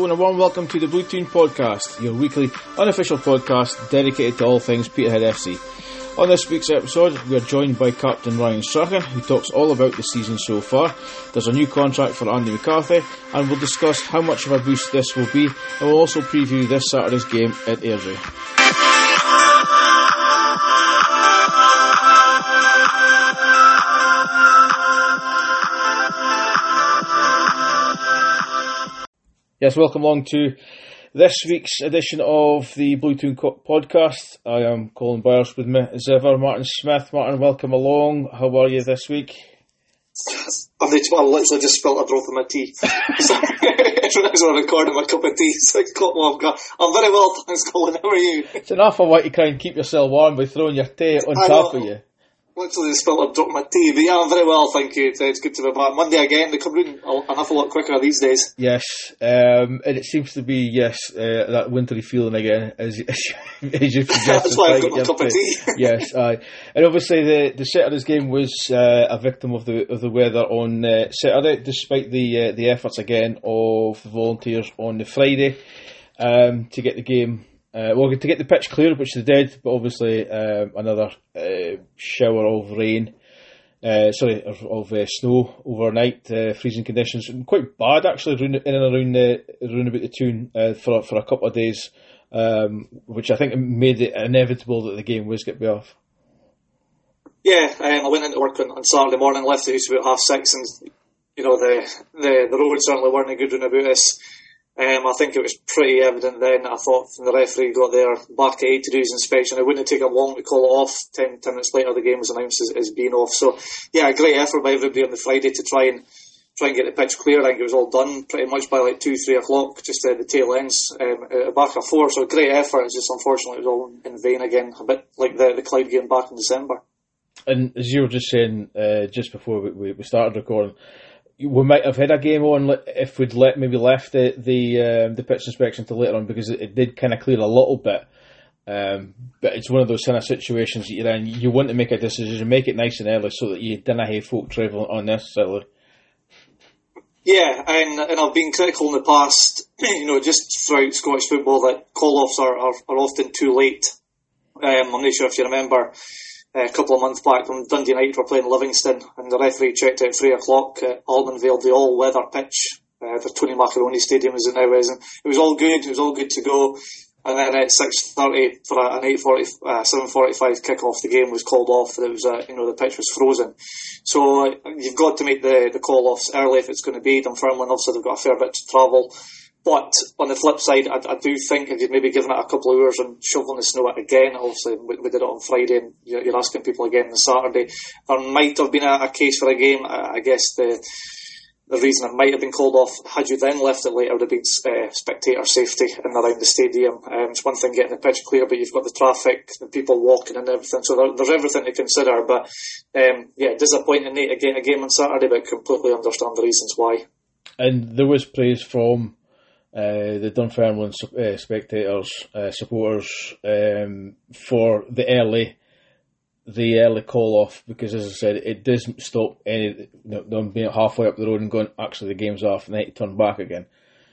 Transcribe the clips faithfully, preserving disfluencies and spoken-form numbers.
and a warm welcome to the Blue Toon Podcast, your weekly unofficial podcast dedicated to all things Peterhead F C. On this week's episode, we are joined by Captain Ryan Strachan, who talks all about the season so far. There's a new contract for Andy McCarthy, and we'll discuss how much of a boost this will be, and we'll also preview this Saturday's game at Airdrie. Yes, welcome along to this week's edition of the Blue Toon Podcast. I am Colin Byers, with me as ever, Martin Smith. Martin, welcome along. How are you this week? I'm literally just spilled a drop of my tea. As I'm recording my cup of tea, so I'm very well, thanks, Colin. How are you? It's an awful way to try and keep yourself warm by throwing your tea on I top know. of you. Literally just spilled a drop of my tea, but yeah, I'm very well, thank you. It's, it's good to be back. Monday again, they come in an awful lot quicker these days. Yes, um, and it seems to be, yes, uh, that wintry feeling again, as, as, as you suggested. That's why I've got my cup of tea. Yes, aye. And obviously the, the Saturday's game was uh, a victim of the of the weather on uh, Saturday, despite the uh, the efforts again of the volunteers on the Friday um, to get the game. Uh, well, to get the pitch clear, which they did, but obviously um, another uh, shower of rain, uh, sorry, of, of uh, snow overnight, uh, freezing conditions, quite bad actually, in and around the around about the Toon uh, for for a couple of days, um, which I think made it inevitable that the game was going to be off. Yeah, um, I went into work on, on Saturday morning, left the house about half six, and you know the the the roads certainly weren't good round about this. Um, I think it was pretty evident then. I thought when the referee got there back at eight to do his inspection, it wouldn't take him long to call it off. Ten, ten minutes later, the game was announced as, as being off. So, yeah, a great effort by everybody on the Friday to try and try and get the pitch clear. I think it was all done pretty much by like two, three o'clock, just uh, the tail ends, um, at back of four. So, great effort. It's just unfortunately it was all in vain again, a bit like the the Clyde game back in December. And as you were just saying uh, just before we, we started recording, we might have had a game on if we'd let maybe left the the, um, the pitch inspection till later on, because it, it did kind of clear a little bit. Um, but it's one of those kind of situations that you're in. You want to make a decision, make it nice and early so that you don't have folk travelling unnecessarily. Yeah, and and I've been critical in the past, you know, just throughout Scottish football, that call-offs are, are, are often too late. Um, I'm not sure if you remember, a couple of months back when Dundee United were playing Livingston and the referee checked out at three o'clock at Almondvale, the all-weather pitch, uh, the Tony Macaroni Stadium as it now is, and it was all good, it was all good to go, and then at six thirty for an eight forty, uh, seven forty-five kick-off, the game was called off. It was, uh, you know, the pitch was frozen. So uh, you've got to make the, the call-offs early if it's going to be. Dunfermline obviously they've got a fair bit to travel. But on the flip side, I, I do think if you'd maybe given it a couple of hours and shoveling the snow out again, obviously we, we did it on Friday and you're, you're asking people again on Saturday, there might have been a, a case for a game. I, I guess the the reason it might have been called off, had you then left it later, would have been uh, spectator safety in and around the stadium. Um, it's one thing getting the pitch clear, but you've got the traffic, the people walking and everything, so there, there's everything to consider. But um, yeah, disappointing to get a game on Saturday, but completely understand the reasons why. And there was praise from Uh, the Dunfermline uh, spectators, uh, supporters, um, for the early, the early call off, because as I said, it doesn't stop any them being halfway up the road and going, actually the game's off, and they turn back again.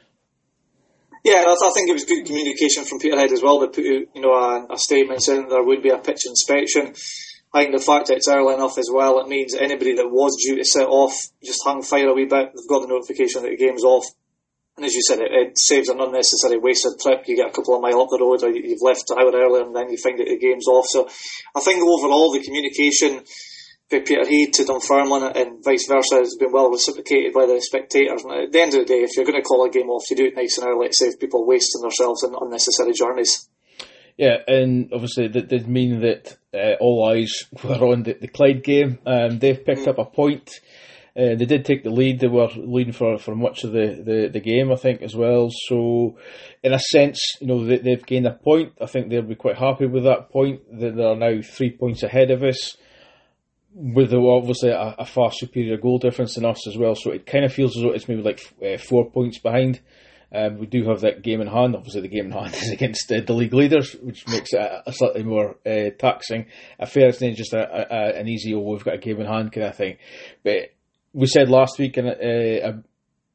Yeah, I think it was good communication from Peterhead as well. They put out, you know, a, a statement saying there would be a pitch inspection. I think the fact that it's early enough as well, it means anybody that was due to set off just hung fire a wee bit. They've got the notification that the game's off. And as you said, it, it saves an unnecessary wasted trip. You get a couple of miles up the road, or you've left an hour earlier, and then you find that the game's off. So I think overall the communication from Peterhead to Dunfermline and vice versa has been well reciprocated by the spectators. And at the end of the day, if you're going to call a game off, you do it nice and early to save people wasting themselves in unnecessary journeys. Yeah, and obviously that did mean that uh, all eyes were on the, the Clyde game. Um, they've picked mm. up a point. Uh, they did take the lead. They were leading for, for much of the, the, the game, I think, as well. So, in a sense, you know, they, they've gained a point. I think they'll be quite happy with that point. They are now three points ahead of us, with obviously a, a far superior goal difference than us as well. So it kind of feels as though it's maybe like uh, four points behind. Um, we do have that game in hand. Obviously, the game in hand is against uh, the league leaders, which makes it a, a slightly more uh, taxing affair. It's not just a, a, an easy, oh, we've got a game in hand kind of thing. But we said last week, and uh,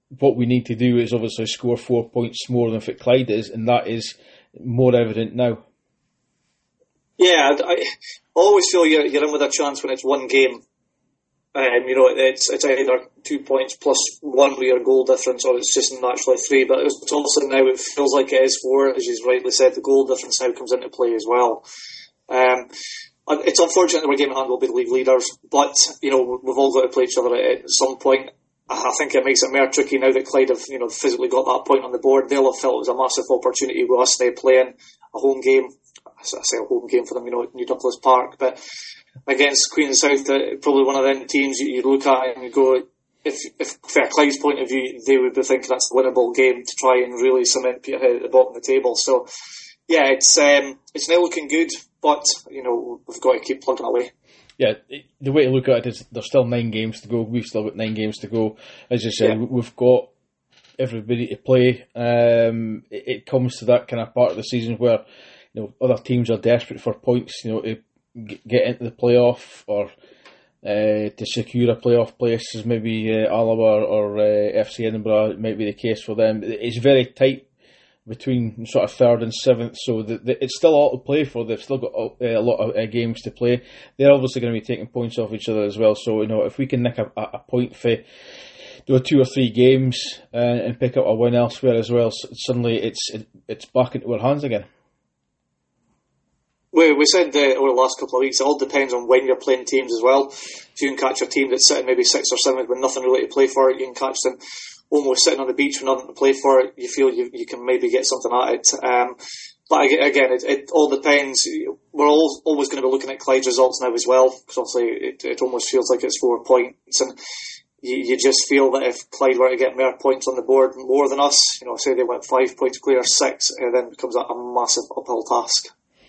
what we need to do is obviously score four points more than Fit Clyde is, and that is more evident now. Yeah, I, I always feel you're, you're in with a chance when it's one game. Um, you know, it's it's either two points plus one with your goal difference, or it's just naturally three. But it's also now it feels like it is four, as you've rightly said. The goal difference now comes into play as well. Um, it's unfortunate that we're game in hand will be the league leaders, but you know we've all got to play each other at, at some point. I think it makes it more tricky now that Clyde have you know physically got that point on the board. They'll have felt it was a massive opportunity with us now playing a home game. I say a home game for them, you know, at New Douglas Park, but against Queen and South, uh, probably one of them teams you, you look at and you go, if, if from Clyde's point of view, they would be thinking that's a winnable game to try and really cement Peterhead at the bottom of the table. So, yeah, it's um, it's now looking good, but you know we've got to keep plugging away. Yeah, the way to look at it is there's still nine games to go. We've still got nine games to go. As you said, yeah. We've got everybody to play. Um, it, it comes to that kind of part of the season where you know other teams are desperate for points. You know, to get into the playoff or uh, to secure a playoff place, as maybe uh, Alaba or uh, F C Edinburgh might be the case for them. It's very tight between sort of third and seventh, so the, the, it's still a lot to play for. They've still got a, a lot of uh, games to play. They're obviously going to be taking points off each other as well. So you know, if we can nick a, a point for do two or three games uh, and pick up a win elsewhere as well, suddenly it's it, it's back into our hands again. We we said uh, over the last couple of weeks, it all depends on when you're playing teams as well. If you can catch a team that's sitting maybe sixth or seventh with nothing really to play for, you can catch them almost sitting on the beach with nothing to play for. You feel you you can maybe get something at it. Um, but again, it, it all depends. We're all, always going to be looking at Clyde's results now as well, because obviously it, it almost feels like it's four points, and you, you just feel that if Clyde were to get more points on the board more than us, you know, say they went five points clear, six, it then becomes a, a massive uphill task.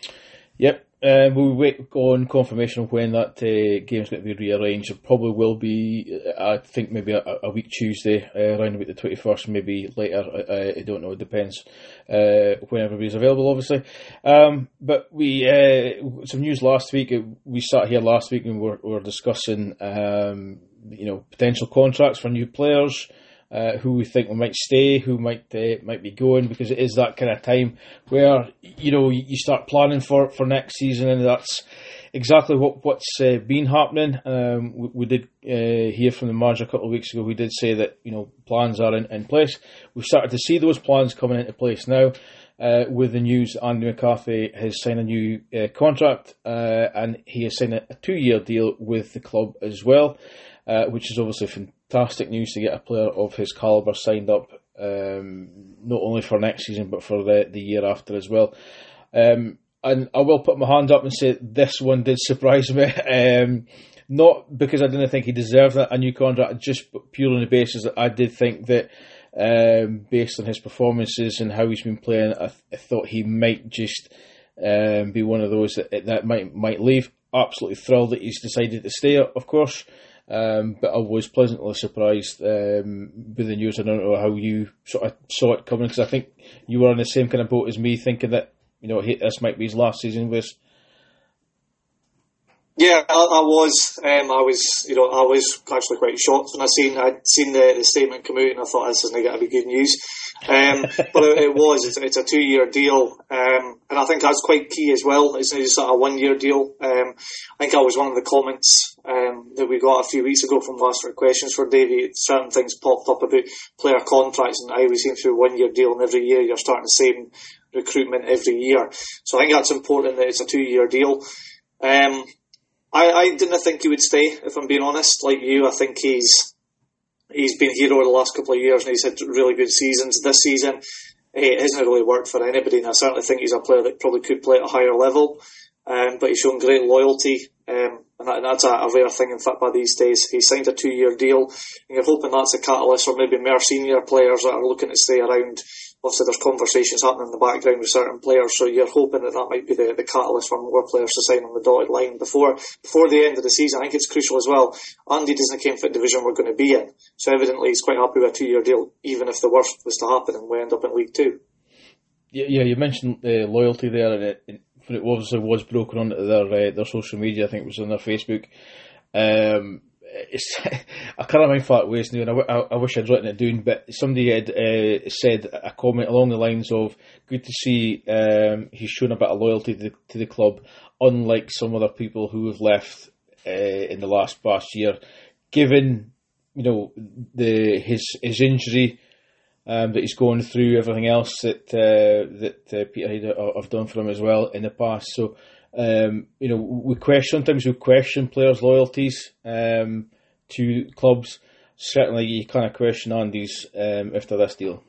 Yep, uh, we'll wait on confirmation of when that uh, game's going to be rearranged. It probably will be, I think, maybe a, a week Tuesday, uh, around about the twenty-first, maybe later. I, I don't know, it depends uh, when everybody's available, obviously. Um, but we, uh, some news last week, we sat here last week and we were, we were discussing um, you know, potential contracts for new players. Uh, who we think might stay, who might uh, might be going, because it is that kind of time where you know you start planning for, for next season, and that's exactly what what's uh, been happening. Um, we, we did uh, hear from the manager a couple of weeks ago. We did say that you know plans are in, in place. We've started to see those plans coming into place now. Uh, with the news, Andy McCarthy has signed a new uh, contract, uh, and he has signed a, a two-year deal with the club as well, uh, which is obviously fantastic news to get a player of his calibre signed up, um, not only for next season but for the, the year after as well. Um, and I will put my hand up and say this one did surprise me. Um, not because I didn't think he deserved a new contract, just purely on the basis that I did think that Um, based on his performances and how he's been playing, I, th- I thought he might just um, be one of those that that might might leave. Absolutely thrilled that he's decided to stay, of course, um, but I was pleasantly surprised um, with the news. I don't know how you sort of saw it coming, because I think you were on the same kind of boat as me, thinking that you know he, this might be his last season with us. Yeah, I, I was. Um, I was, you know, I was actually quite shocked when I seen I'd seen the, the statement come out, and I thought this isn't going to be good news. Um, but it, it was. It's, it's a two-year deal, um, and I think that's quite key as well. It's not just a one-year deal. Um, I think that was one of the comments um, that we got a few weeks ago from Last Week Questions for Davey. Certain things popped up about player contracts, and I always seem through a one-year deal, and every year you're starting the same recruitment every year. So I think that's important that it's a two-year deal. Um, I, I didn't think he would stay, if I'm being honest. Like you, I think he's he's been here over the last couple of years and he's had really good seasons. This season, it hasn't really worked for anybody, and I certainly think he's a player that probably could play at a higher level. Um, but he's shown great loyalty, um, and, that, and that's a, a rare thing in football these days. He signed a two-year deal, and you're hoping that's a catalyst for maybe more senior players that are looking to stay around. Obviously, there's conversations happening in the background with certain players, so you're hoping that that might be the, the catalyst for more players to sign on the dotted line before before the end of the season. I think it's crucial as well. Andy doesn't care what division we're going to be in, so evidently he's quite happy with a two-year deal, even if the worst was to happen and we end up in League Two. Yeah, yeah, you mentioned uh, loyalty there, and it, it obviously was broken onto their uh, their social media. I think it was on their Facebook. Um, it's I can't remember far it was now, and I, I, I wish I'd written it down. But somebody had uh, said a comment along the lines of, "Good to see um, he's shown a bit of loyalty to the, to the club, unlike some other people who have left uh, in the last past year, given you know the his his injury." Um, that he's going through, everything else that uh, that uh, Peterhead have done for him as well in the past. So, um, you know, we question sometimes we question players' loyalties um, to clubs. Certainly, you kind of question Andy's um, after this deal.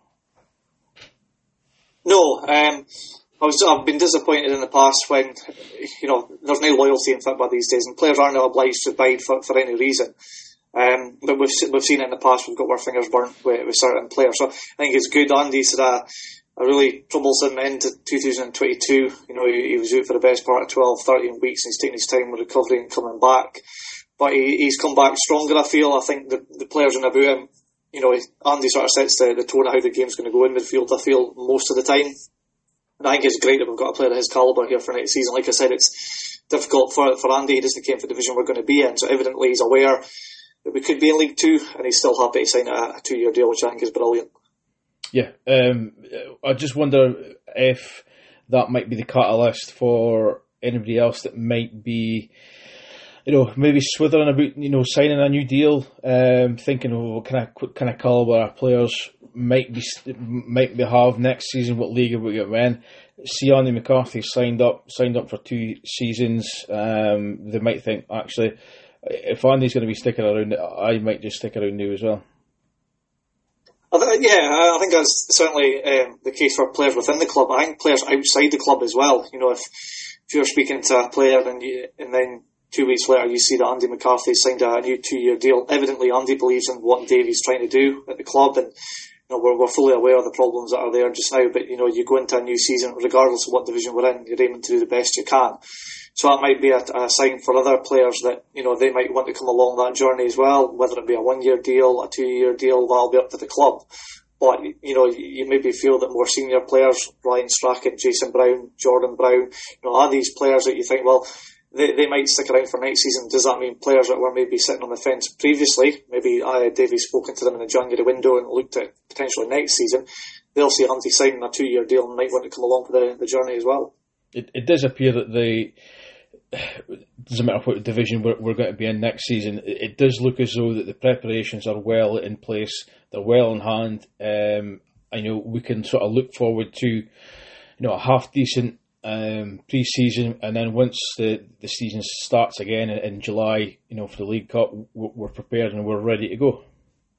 No, um, I was. I've been disappointed in the past when you know there's no loyalty in football these days, and players aren't obliged to abide for, for any reason. Um, but we've we've seen it in the past. We've got our fingers burnt with, with certain players. So I think it's good. Andy's had a, a really troublesome end to two thousand twenty-two. You know, he, he was out for the best part of twelve, thirteen weeks, and he's taking his time with recovery and coming back. But he, he's come back stronger. I feel. I think the the players in about him. You know, Andy sort of sets the, the tone of how the game's going to go in midfield. I feel most of the time. And I think it's great that we've got a player of his calibre here for next season. Like I said, it's difficult for for Andy. He doesn't care for the division we're going to be in, so evidently he's aware that we could be in League Two, and he's still happy to sign a, a two-year deal, which I think is brilliant. Yeah, um, I just wonder if that might be the catalyst for anybody else that might be, you know, maybe swithering about, you know, signing a new deal, um, thinking, oh, what kind of what kind of calibre our players might be might be have next season, what league are we going to win? See, Andy McCarthy signed up signed up for two seasons. Um, they might think, actually, if Andy's going to be sticking around, I might just stick around now as well. I th- yeah, I think that's certainly um, the case for players within the club. I think players outside the club as well. You know, if if you're speaking to a player and you, and then two weeks later you see that Andy McCarthy signed a new two-year deal, evidently Andy believes in what Davey's trying to do at the club, and you know we're we're fully aware of the problems that are there just now. But you know, you go into a new season, regardless of what division we're in, you're aiming to do the best you can. So that might be a, a sign for other players that, you know, they might want to come along that journey as well, whether it be a one-year deal, a two-year deal, that'll be up to the club. But, you know, you maybe feel that more senior players, Ryan Strachan, Jason Brown, Jordan Brown, you know, are these players that you think, well, they, they might stick around for next season. Does that mean players that were maybe sitting on the fence previously, maybe uh, Davy's spoken to them in the January window and looked at potentially next season, they'll see Andy signing a two-year deal and might want to come along for the, the journey as well. It, it does appear that the doesn't matter what division we're, we're going to be in next season, it does look as though that the preparations are well in place, they're well in hand. Um, I know we can sort of look forward to, you know, a half decent um, pre-season, and then once the, the season starts again in, in July, you know, for the League Cup, we're, we're prepared and we're ready to go.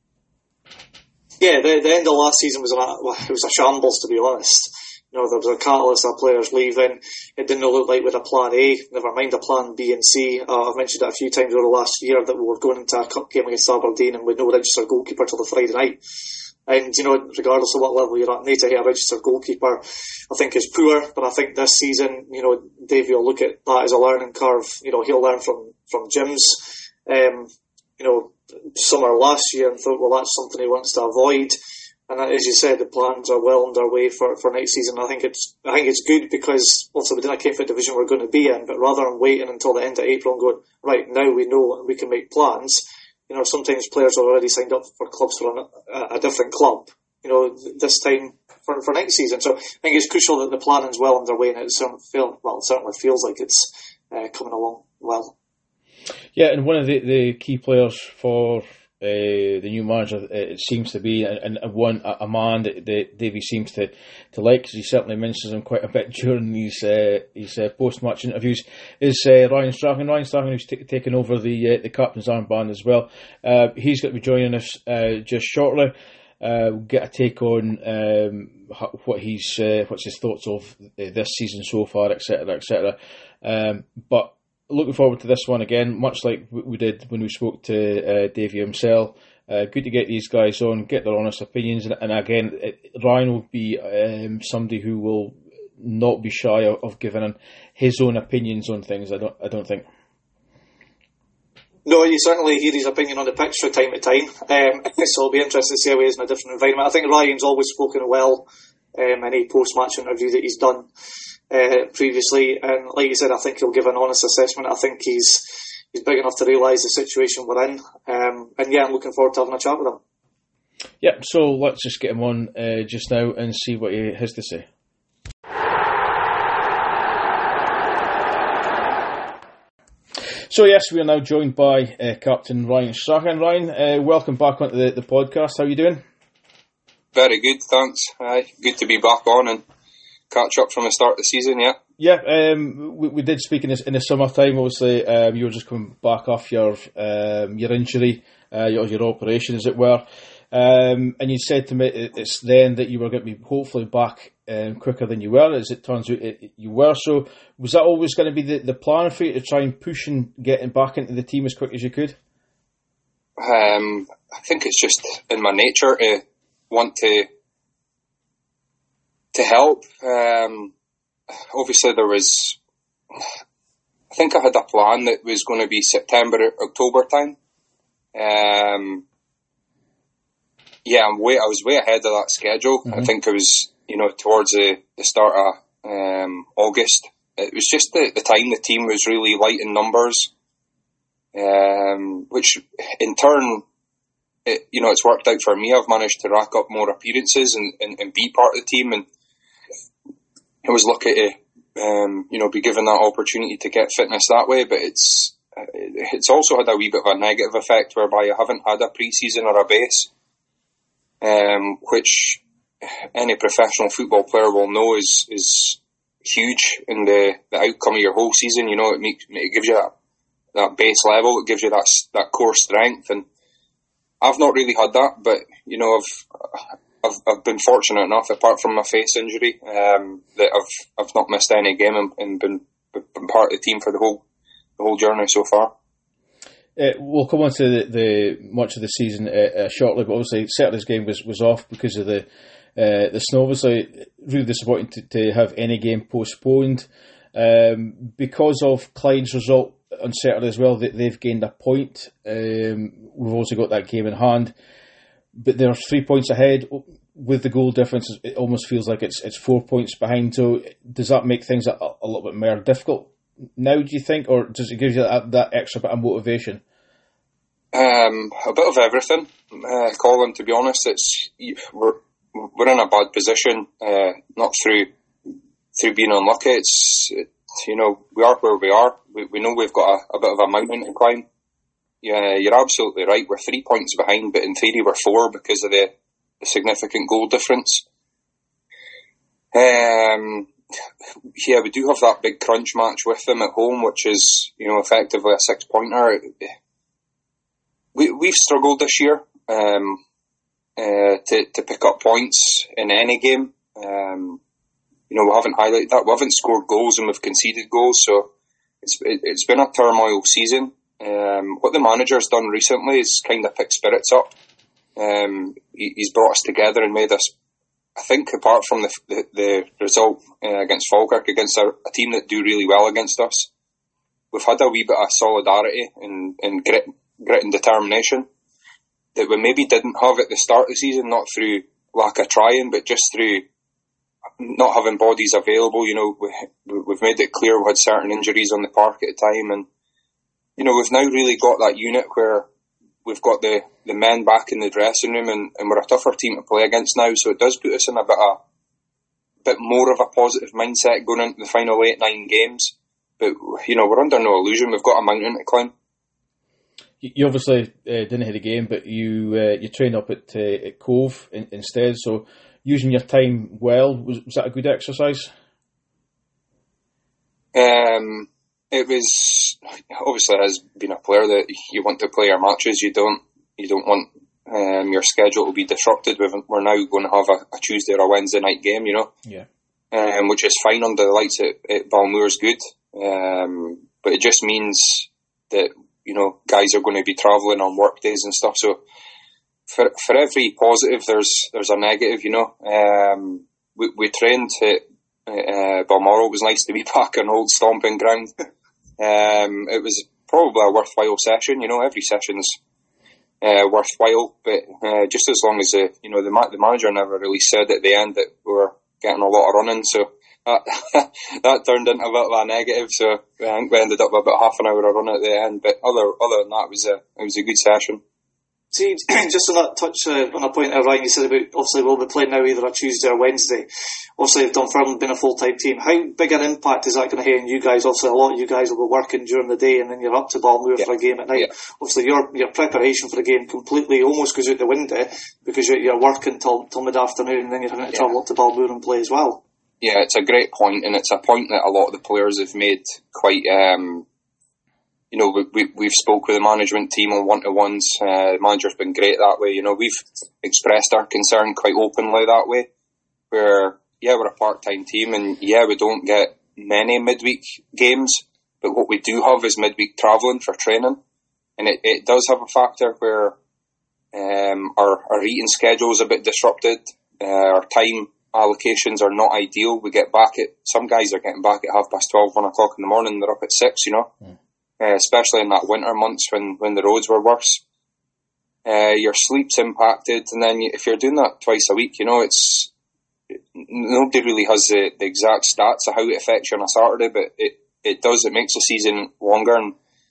Yeah, the, the end of last season was a, well, it was a shambles, to be honest. You know, there was a catalyst of players leaving. It didn't look like we had a plan A, never mind a plan B and C. Uh, I've mentioned it a few times over the last year that we were going into a cup game against Aberdeen and with no registered goalkeeper till the Friday night. And, you know, regardless of what level you're at, need to get a registered goalkeeper, I think is poor. But I think this season, you know, Davey will look at that as a learning curve. You know, he'll learn from, from Jim's, um, you know, summer last year and thought, well, that's something he wants to avoid. And as you said, the plans are well underway for, for next season. I think it's I think it's good because also within a K-Fit division we're going to be in, but rather than waiting until the end of April and going, right, now we know and we can make plans, you know, sometimes players are already signed up for clubs for a, a different club, you know, this time for, for next season. So I think it's crucial that the planning's well underway and it feel, well, it certainly feels like it's uh, coming along well. Yeah, and one of the, the key players for Uh, the new manager, it seems to be, and, and one a, a man that, that Davey seems to, to like, because he certainly mentions him quite a bit during these uh, his uh, post-match interviews, is uh, Ryan Strachan. Ryan Strachan, who's t- taken over the uh, the captain's armband as well. Uh, he's going to be joining us uh, just shortly. Uh, we'll get a take on um, what he's uh, what's his thoughts of this season so far, et cetera, et cetera. Um, but looking forward to this one again, much like we did when we spoke to uh, Davey himself. Uh, good to get these guys on, get their honest opinions, and, and again, it, Ryan will be um, somebody who will not be shy of, of giving his own opinions on things. I don't, I don't think. No, you certainly hear his opinion on the pitch from time to time. Um, so it'll be interesting to see how he is in a different environment. I think Ryan's always spoken well um, in any post-match interview that he's done Uh, previously, and like you said, I think he'll give an honest assessment. I think he's he's big enough to realise the situation we're in. Um, and yeah, I'm looking forward to having a chat with him. Yep, so let's just get him on uh, just now and see what he has to say. So yes, we are now joined by uh, Captain Ryan Strachan. Ryan, uh, welcome back onto the, the podcast. How are you doing? Very good, thanks. Uh, good to be back on and catch up from the start of the season, yeah. Yeah, um, we, we did speak in the, in the summertime, obviously. Um, you were just coming back off your um, your injury, uh, your, your operation, as it were. Um, and you said to me it's then that you were going to be hopefully back um, quicker than you were. As it turns out, it, you were. So was that always going to be the, the plan for you, to try and push and getting back into the team as quick as you could? Um, I think it's just in my nature to want to to help. Um, obviously, there was. I think I had a plan that was going to be September, October time. Um, Yeah, I'm way, I was way ahead of that schedule. Mm-hmm. I think it was, you know, towards the, the start of um, August. It was just the, the time the team was really light in numbers, um, which in turn, it, you know, it's worked out for me. I've managed to rack up more appearances and, and, and be part of the team. And I was lucky to, um, you know, be given that opportunity to get fitness that way. But it's it's also had a wee bit of a negative effect whereby I haven't had a pre-season or a base. Um, which any professional football player will know is is huge in the, the outcome of your whole season. You know, it makes it gives you that, that base level, it gives you that that core strength, and I've not really had that. But you know, I've I've, I've been fortunate enough, apart from my face injury, um, that I've I've not missed any game and, and been been part of the team for the whole the whole journey so far. Uh, we'll come on to the, the much of the season uh, uh, shortly, but obviously Saturday's game was, was off because of the uh, the snow. Obviously, really disappointing to, to have any game postponed. Um, because of Clyde's result on Saturday as well, they, they've gained a point. Um, we've also got that game in hand, but they're three points ahead. With the goal difference, it almost feels like it's it's four points behind. So does that make things a, a little bit more difficult now, do you think, or does it give you that, that extra bit of motivation? Um, a bit of everything, uh, Colin. To be honest, it's we're we're in a bad position, uh, not through through being unlucky. It's it, you know we are where we are. We, we know we've got a, a bit of a mountain to climb. Yeah, you're absolutely right. We're three points behind, but in theory we're four because of the, the significant goal difference. Um. Yeah, we do have that big crunch match with them at home, which is, you know, effectively a six-pointer. We, we've struggled this year um, uh, to, to pick up points in any game. Um, you know, we haven't highlighted that. We haven't scored goals and we've conceded goals, so it's it, it's been a turmoil season. Um, what the manager's done recently is kind of pick spirits up. Um, he, he's brought us together and made us, I think, apart from the the, the result uh, against Falkirk, against a, a team that do really well against us, we've had a wee bit of solidarity and, and grit, grit and determination that we maybe didn't have at the start of the season, not through lack of trying, but just through not having bodies available. You know, we, we've made it clear we had certain injuries on the park at the time, and you know, we've now really got that unit where we've got the, the men back in the dressing room, and, and we're a tougher team to play against now, so it does put us in a bit of, bit more of a positive mindset going into the final eight, nine games. But, you know, we're under no illusion. We've got a mountain to climb. You obviously uh, didn't hit a game, but you uh, you trained up at, uh, at Cove in, instead, so using your time well, was, was that a good exercise? Um... It was obviously, as being a player, that you want to play your matches. You don't, you don't want um, your schedule to be disrupted. We've, we're now going to have a, a Tuesday or a Wednesday night game, you know, yeah, um, which is fine under the lights at, at Balmoor's good, um, but it just means that you know guys are going to be travelling on work days and stuff. So for for every positive, there's there's a negative, you know. Um, we we trained at uh, Balmoral. It was nice to be back on old stomping ground. Um, it was probably a worthwhile session. You know, every session's uh, worthwhile, but uh, just as long as the you know the, the manager never really said at the end that we were getting a lot of running. So that, that turned into a bit of a negative, so I think we ended up with about half an hour of run at the end. But other other than that, it was a it was a good session. See, just on that touch uh, on a point there, Ryan, you said about obviously we'll be playing now either a Tuesday or Wednesday. Obviously, Dunfermline being a full-time team, how big an impact is that going to have on you guys? Obviously, a lot of you guys will be working during the day, and then you're up to Balmoor yeah. for a game at night. Yeah. Obviously, your your preparation for the game completely almost goes out the window because you're, you're working till till mid-afternoon, and then you're having to yeah. travel up to Balmoor and play as well. Yeah, it's a great point, and it's a point that a lot of the players have made quite. Um, You know, we, we, we've spoke with the management team on one-to-ones. Uh, the manager's been great that way. You know, we've expressed our concern quite openly that way. Where, yeah, we're a part-time team and, yeah, we don't get many midweek games. But what we do have is midweek travelling for training. And it, it does have a factor where um, our, our eating schedule is a bit disrupted. Uh, our time allocations are not ideal. We get back at, some guys are getting back at half past twelve, one o'clock in the morning. They're up at six, you know. Mm. Uh, especially in that winter months when, when the roads were worse. Uh, your sleep's impacted, and then you, if you're doing that twice a week, you know, it's nobody really has the, the exact stats of how it affects you on a Saturday, but it, it does, it makes the season longer, and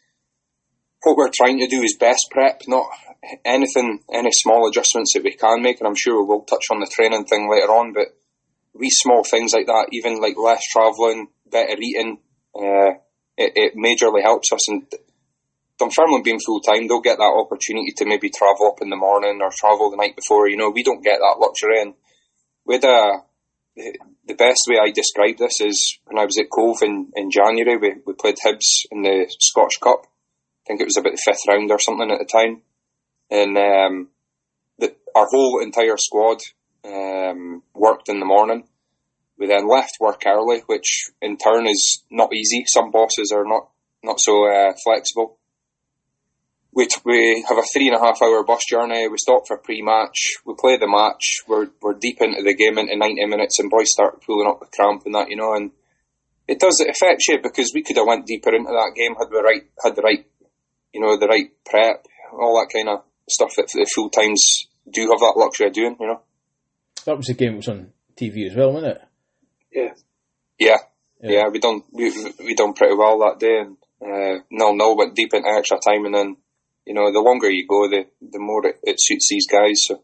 what we're trying to do is best prep, not anything, any small adjustments that we can make, and I'm sure we will touch on the training thing later on, but wee small things like that, even like less travelling, better eating, uh, It, it majorly helps us, and Dunfermline being full time, they'll get that opportunity to maybe travel up in the morning or travel the night before. You know, we don't get that luxury. And with a, the best way I describe this is when I was at Cove in, in January, we, we played Hibs in the Scotch Cup. I think it was about the fifth round or something at the time, and um, the, our whole entire squad um, worked in the morning. We then left work early, which in turn is not easy. Some bosses are not, not so uh, flexible. We t- we have a three and a half hour bus journey. We stop for pre-match. We play the match. We're we're deep into the game, into ninety minutes, and boys start pulling up with cramp and that, you know. And it does, it affects you because we could have went deeper into that game had we right had the right, you know, the right prep, all that kind of stuff that the full times do have that luxury of doing, you know. That was the game that was on T V as well, wasn't it? Yeah. yeah, yeah, yeah. We done we we done pretty well that day, and uh, nil nil went deep into extra time, and then you know the longer you go, the the more it, it suits these guys. So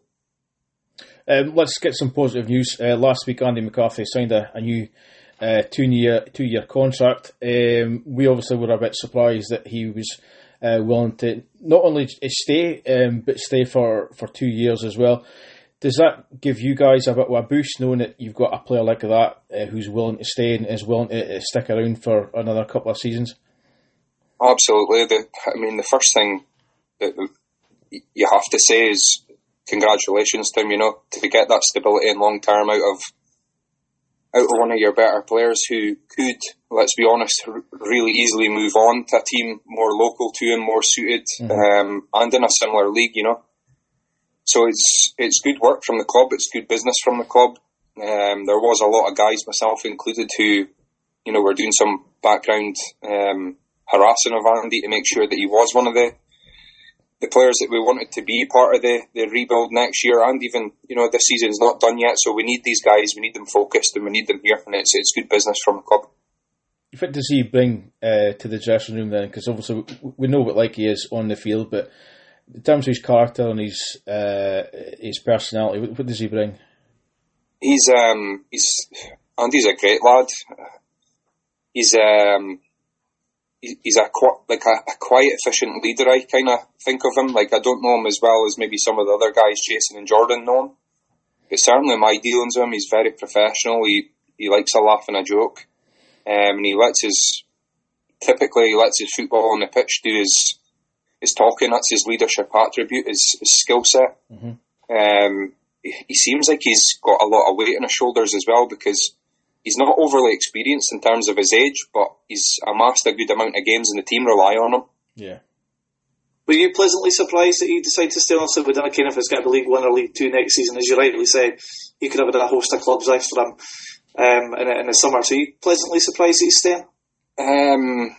um, let's get some positive news. Uh, last week, Andy McCarthy signed a, a new uh, two year two year contract. Um, we obviously were a bit surprised that he was uh, willing to not only stay um, but stay for, for two years as well. Does that give you guys a bit of a boost, knowing that you've got a player like that uh, who's willing to stay and is willing to uh, stick around for another couple of seasons? Absolutely. The, I mean, the first thing that you have to say is congratulations to him, you know, to get that stability and long term out of out of one of your better players who could, let's be honest, r- really easily move on to a team more local to him, more suited, mm-hmm. um, and in a similar league, you know. So it's it's good work from the club. It's good business from the club. Um, there was a lot of guys, myself included, who, you know, were doing some background um, harassing of Andy to make sure that he was one of the the players that we wanted to be part of the, the rebuild next year. And even, you know, this season's not done yet, so we need these guys. We need them focused, and we need them here. And it's it's good business from the club. What does he bring uh, to the dressing room then? Because obviously we know what like he is on the field, but in terms of his character and his uh, his personality, what, what does he bring? He's um he's Andy's a great lad. He's um he's a like a, a quiet, efficient leader. I kind of think of him. Like, I don't know him as well as maybe some of the other guys, Jason and Jordan, know him. But certainly my dealings with him, he's very professional. He he likes a laugh and a joke, um, and he lets his typically he lets his football on the pitch do his. His talking, that's his leadership attribute, his, his skill set. Mm-hmm. Um, he, he seems like he's got a lot of weight on his shoulders as well, because he's not overly experienced in terms of his age, but he's amassed a good amount of games and the team rely on him. Yeah. Were you pleasantly surprised that he decided to stay on? So we didn't care if it's going to be League One or League Two next season. As you rightly said, he could have had a host of clubs after him um, in, in the summer. So are you pleasantly surprised that he's staying? Um...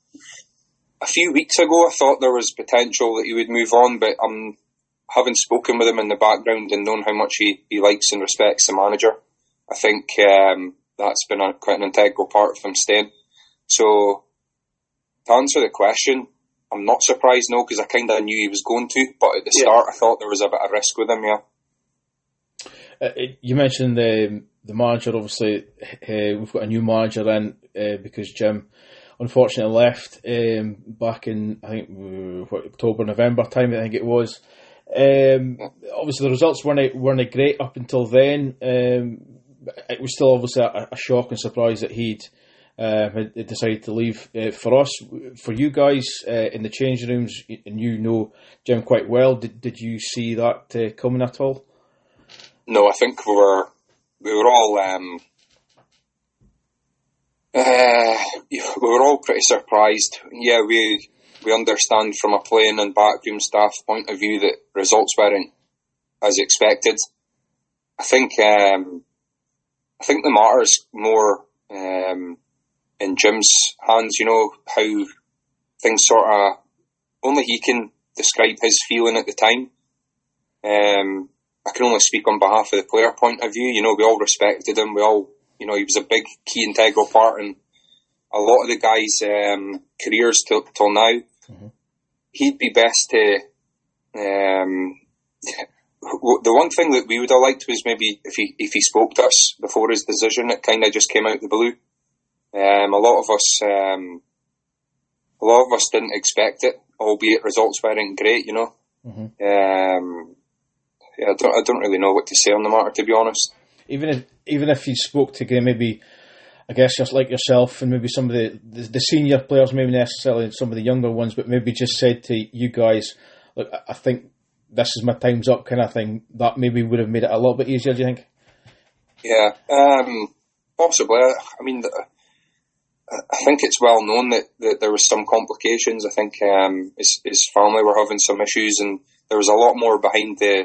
A few weeks ago, I thought there was potential that he would move on, but um, having spoken with him in the background and known how much he, he likes and respects the manager, I think um, that's been a, quite an integral part of him staying. So, to answer the question, I'm not surprised, no, because I kind of knew he was going to, but at the yeah. start I thought there was a bit of risk with him, yeah. Uh, you mentioned the the manager, obviously, uh, we've got a new manager in uh, because Jim unfortunately left um, back in, I think, what, October, November time, I think it was. Um, obviously, the results weren't, weren't great up until then. Um, it was still obviously a, a shock and surprise that he'd uh, had decided to leave. Uh, for us, for you guys uh, in the changing rooms, and you know Jim quite well, did, did you see that uh, coming at all? No, I think we were we were all um, uh, we were all pretty surprised. Yeah, we we understand from a playing and backroom staff point of view that results weren't as expected. I think um, I think the matter is more um, in Jim's hands. You know how things sort of only he can describe his feeling at the time. Um, I can only speak on behalf of the player point of view. You know, we all respected him. We all, you know, he was a big, key, integral part in a lot of the guys' um, careers till, till now. Mm-hmm. He'd be best to... Um, the one thing that we would have liked was maybe if he if he spoke to us before his decision. It kind of just came out of the blue. Um, a lot of us, um, a lot of us didn't expect it, albeit results weren't great. You know. Mm-hmm. Um, Yeah, I don't. I don't really know what to say on the matter, to be honest. Even if, even if you spoke to maybe, I guess just like yourself and maybe some of the, the the senior players, maybe necessarily some of the younger ones, but maybe just said to you guys, "Look, I think this is my time's up," kind of thing. That maybe would have made it a little bit easier. Do you think? Yeah, um, possibly. I mean, I think it's well known that, that there was some complications. I think um, his his family were having some issues, and there was a lot more behind the.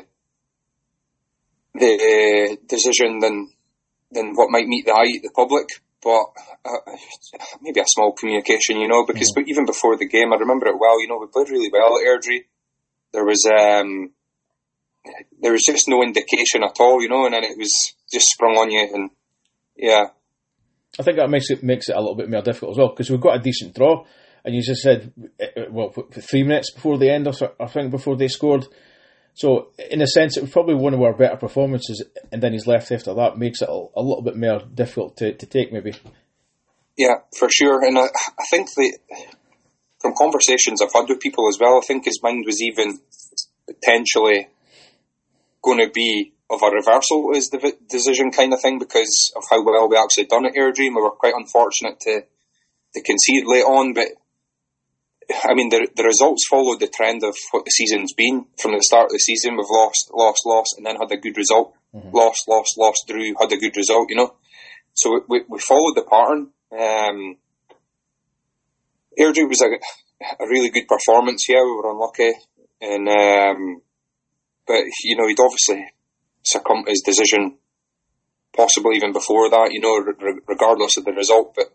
the decision than than what might meet the eye of the public, but uh, maybe a small communication, you know, because mm-hmm. even before the game, I remember it well, you know, we played really well at Airdrie. There was um, there was just no indication at all, you know, and then it was just sprung on you, and yeah. I think that makes it makes it a little bit more difficult as well, because we've got a decent draw, and you just said, well, three minutes before the end, I think, before they scored. So, in a sense, it was probably one of our better performances, and then he's left after that makes it a, a little bit more difficult to, to take, maybe. Yeah, for sure. And I, I think that from conversations I've had with people as well, I think his mind was even potentially going to be of a reversal as the decision kind of thing, because of how well we actually done at Airdrie. We were quite unfortunate to, to concede late on, but I mean, the the results followed the trend of what the season's been. From the start of the season, we've lost, lost, lost, and then had a good result. Mm-hmm. Lost, lost, lost, drew, had a good result, you know. So we we followed the pattern. Um, Airdrie was a, a really good performance here. We were unlucky. and um, But, you know, he'd obviously succumbed to his decision, possibly even before that, you know, re- regardless of the result. But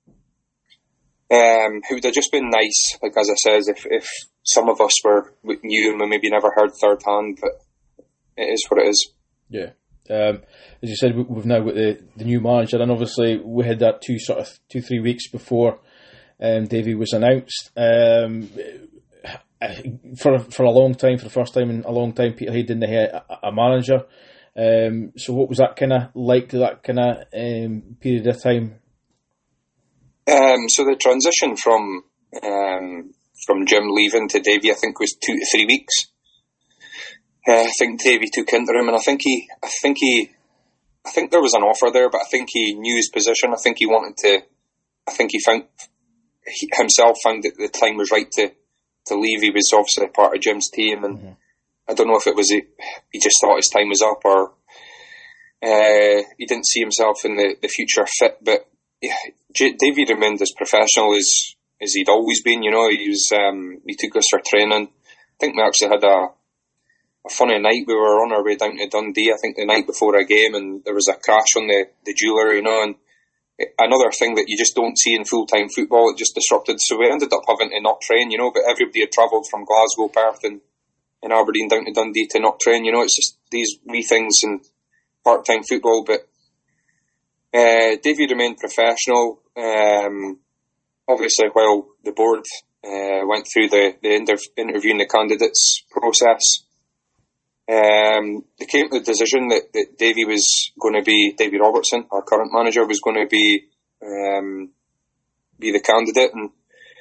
Um, it would have just been nice, like as I says, if, if some of us were knew him and maybe never heard third hand, but it is what it is. Yeah. Um, as you said, we've now got the, the new manager, and obviously we had that two sort of two three weeks before um, Davy was announced. Um, for for a long time, for the first time in a long time, Peterhead didn't have a, a manager. Um, so what was that kind of like? That kind of um, period of time? Um, so the transition from um, from Jim leaving to Davy, I think, was two to three weeks. Uh, I think Davy took into him, and I think he, I think he, I think there was an offer there, but I think he knew his position. I think he wanted to. I think he found he himself found that the time was right to, to leave. He was obviously part of Jim's team, and mm-hmm. I don't know if it was he, he just thought his time was up, or uh, he didn't see himself in the, the future fit, but. Yeah, Davy remained as professional as, as he'd always been. You know, he was um, he took us for training. I think we actually had a a funny night. We were on our way down to Dundee, I think the night before a game, and there was a crash on the, the jeweller, you know, and another thing that you just don't see in full-time football, it just disrupted. So we ended up having to not train, you know, but everybody had travelled from Glasgow, Perth and, and Aberdeen down to Dundee to not train, you know. It's just these wee things in part-time football, but Uh, Davy remained professional. Um, obviously, while the board uh, went through the, the inter- interviewing the candidates process, um, they came to the decision that, that Davy was going to be, Davy Robertson, our current manager, was going to be um, be the candidate, and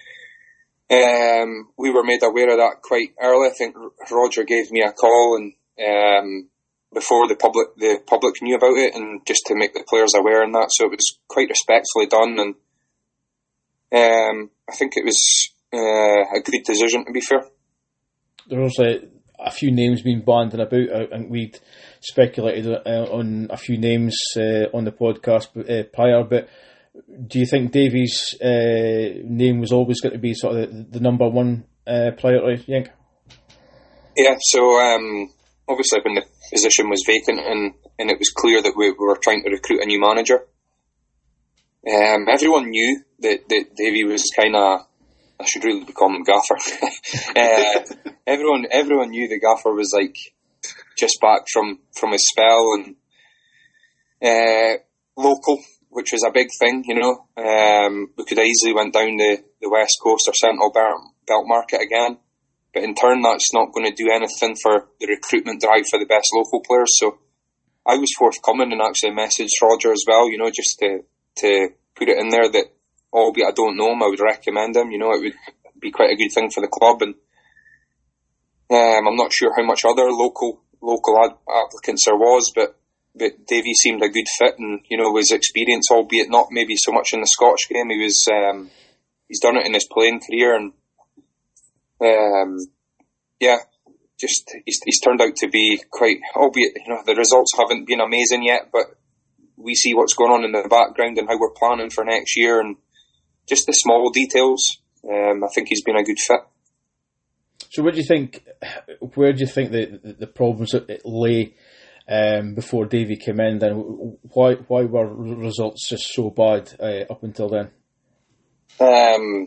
um, we were made aware of that quite early. I think Roger gave me a call and um, before the public the public knew about it, and just to make the players aware and that. So it was quite respectfully done, and um, I think it was uh, a good decision, to be fair. There was a, a few names being banded about. I think we'd speculated uh, on a few names uh, on the podcast uh, prior, but do you think Davy's uh, name was always going to be sort of the, the number one uh, priority, Yank? Yeah, so um, obviously when the position was vacant and, and it was clear that we, we were trying to recruit a new manager, um, everyone knew that, that Davy was kind of, I should really be calling him Gaffer. uh, everyone everyone knew that Gaffer was like just back from, from his spell and uh, local, which was a big thing, you know. Um, we could have easily went down the, the West Coast or Central Belt market again. But in turn, that's not going to do anything for the recruitment drive for the best local players. So I was forthcoming and actually messaged Roger as well, you know, just to, to put it in there that, albeit I don't know him, I would recommend him. You know, it would be quite a good thing for the club. And um, I'm not sure how much other local local ad- applicants there was, but But Davy seemed a good fit, and you know his experience, albeit not maybe so much in the Scottish game, he was um, he's done it in his playing career, and um, yeah, just he's, he's turned out to be quite. Albeit you know the results haven't been amazing yet, but we see what's going on in the background and how we're planning for next year, and just the small details. Um, I think he's been a good fit. So, what do you think? Where do you think the the, the problems lay? Um, before Davy came in, then why why were results just so bad uh, up until then? Um,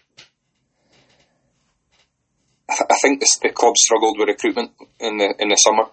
I think the, the club struggled with recruitment in the in the summer.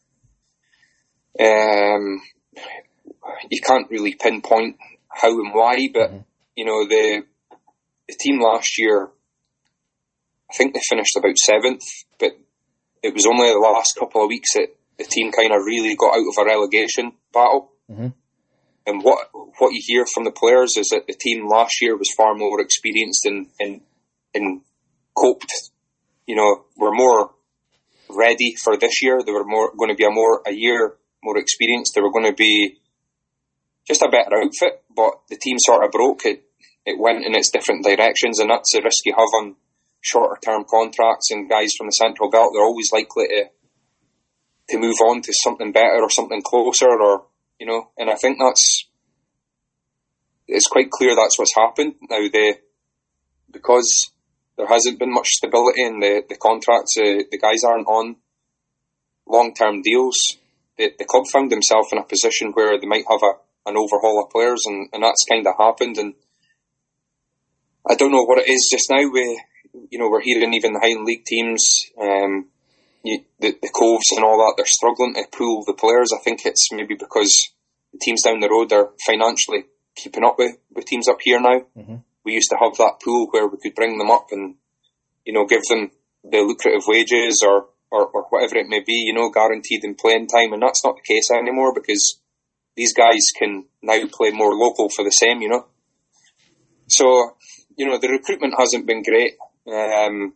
Um, you can't really pinpoint how and why, but mm-hmm. you know the the team last year, I think they finished about seventh, but it was only the last couple of weeks that the team kind of really got out of a relegation battle. Mm-hmm. And what what you hear from the players is that the team last year was far more experienced and, and, and coped. You know, were more ready for this year. They were more going to be a more a year more experienced. They were going to be just a better outfit. But the team sort of broke it. It went in its different directions, and that's the risk you have on shorter term contracts. And guys from the Central Belt, they're always likely to. to move on to something better or something closer, or, you know, and I think that's, it's quite clear that's what's happened. Now, they, because there hasn't been much stability in the, the contracts, uh, the guys aren't on long-term deals, the, the club found themselves in a position where they might have a, an overhaul of players, and, and that's kind of happened, and I don't know what it is just now. We, you know, we're hearing even the Highland League teams, um, You, the, the Coves and all that, they're struggling to pull the players. I think it's maybe because the teams down the road are financially keeping up with, with teams up here now. Mm-hmm. We used to have that pool where we could bring them up and, you know, give them the lucrative wages or, or, or whatever it may be, you know, guaranteed them playing time. And that's not the case anymore because these guys can now play more local for the same, you know. So, you know, the recruitment hasn't been great. Um,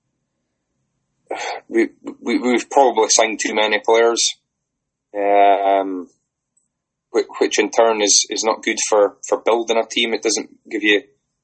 We, we, we've probably signed too many players, um, which, which in turn is, is not good for, for building a team. It doesn't give you...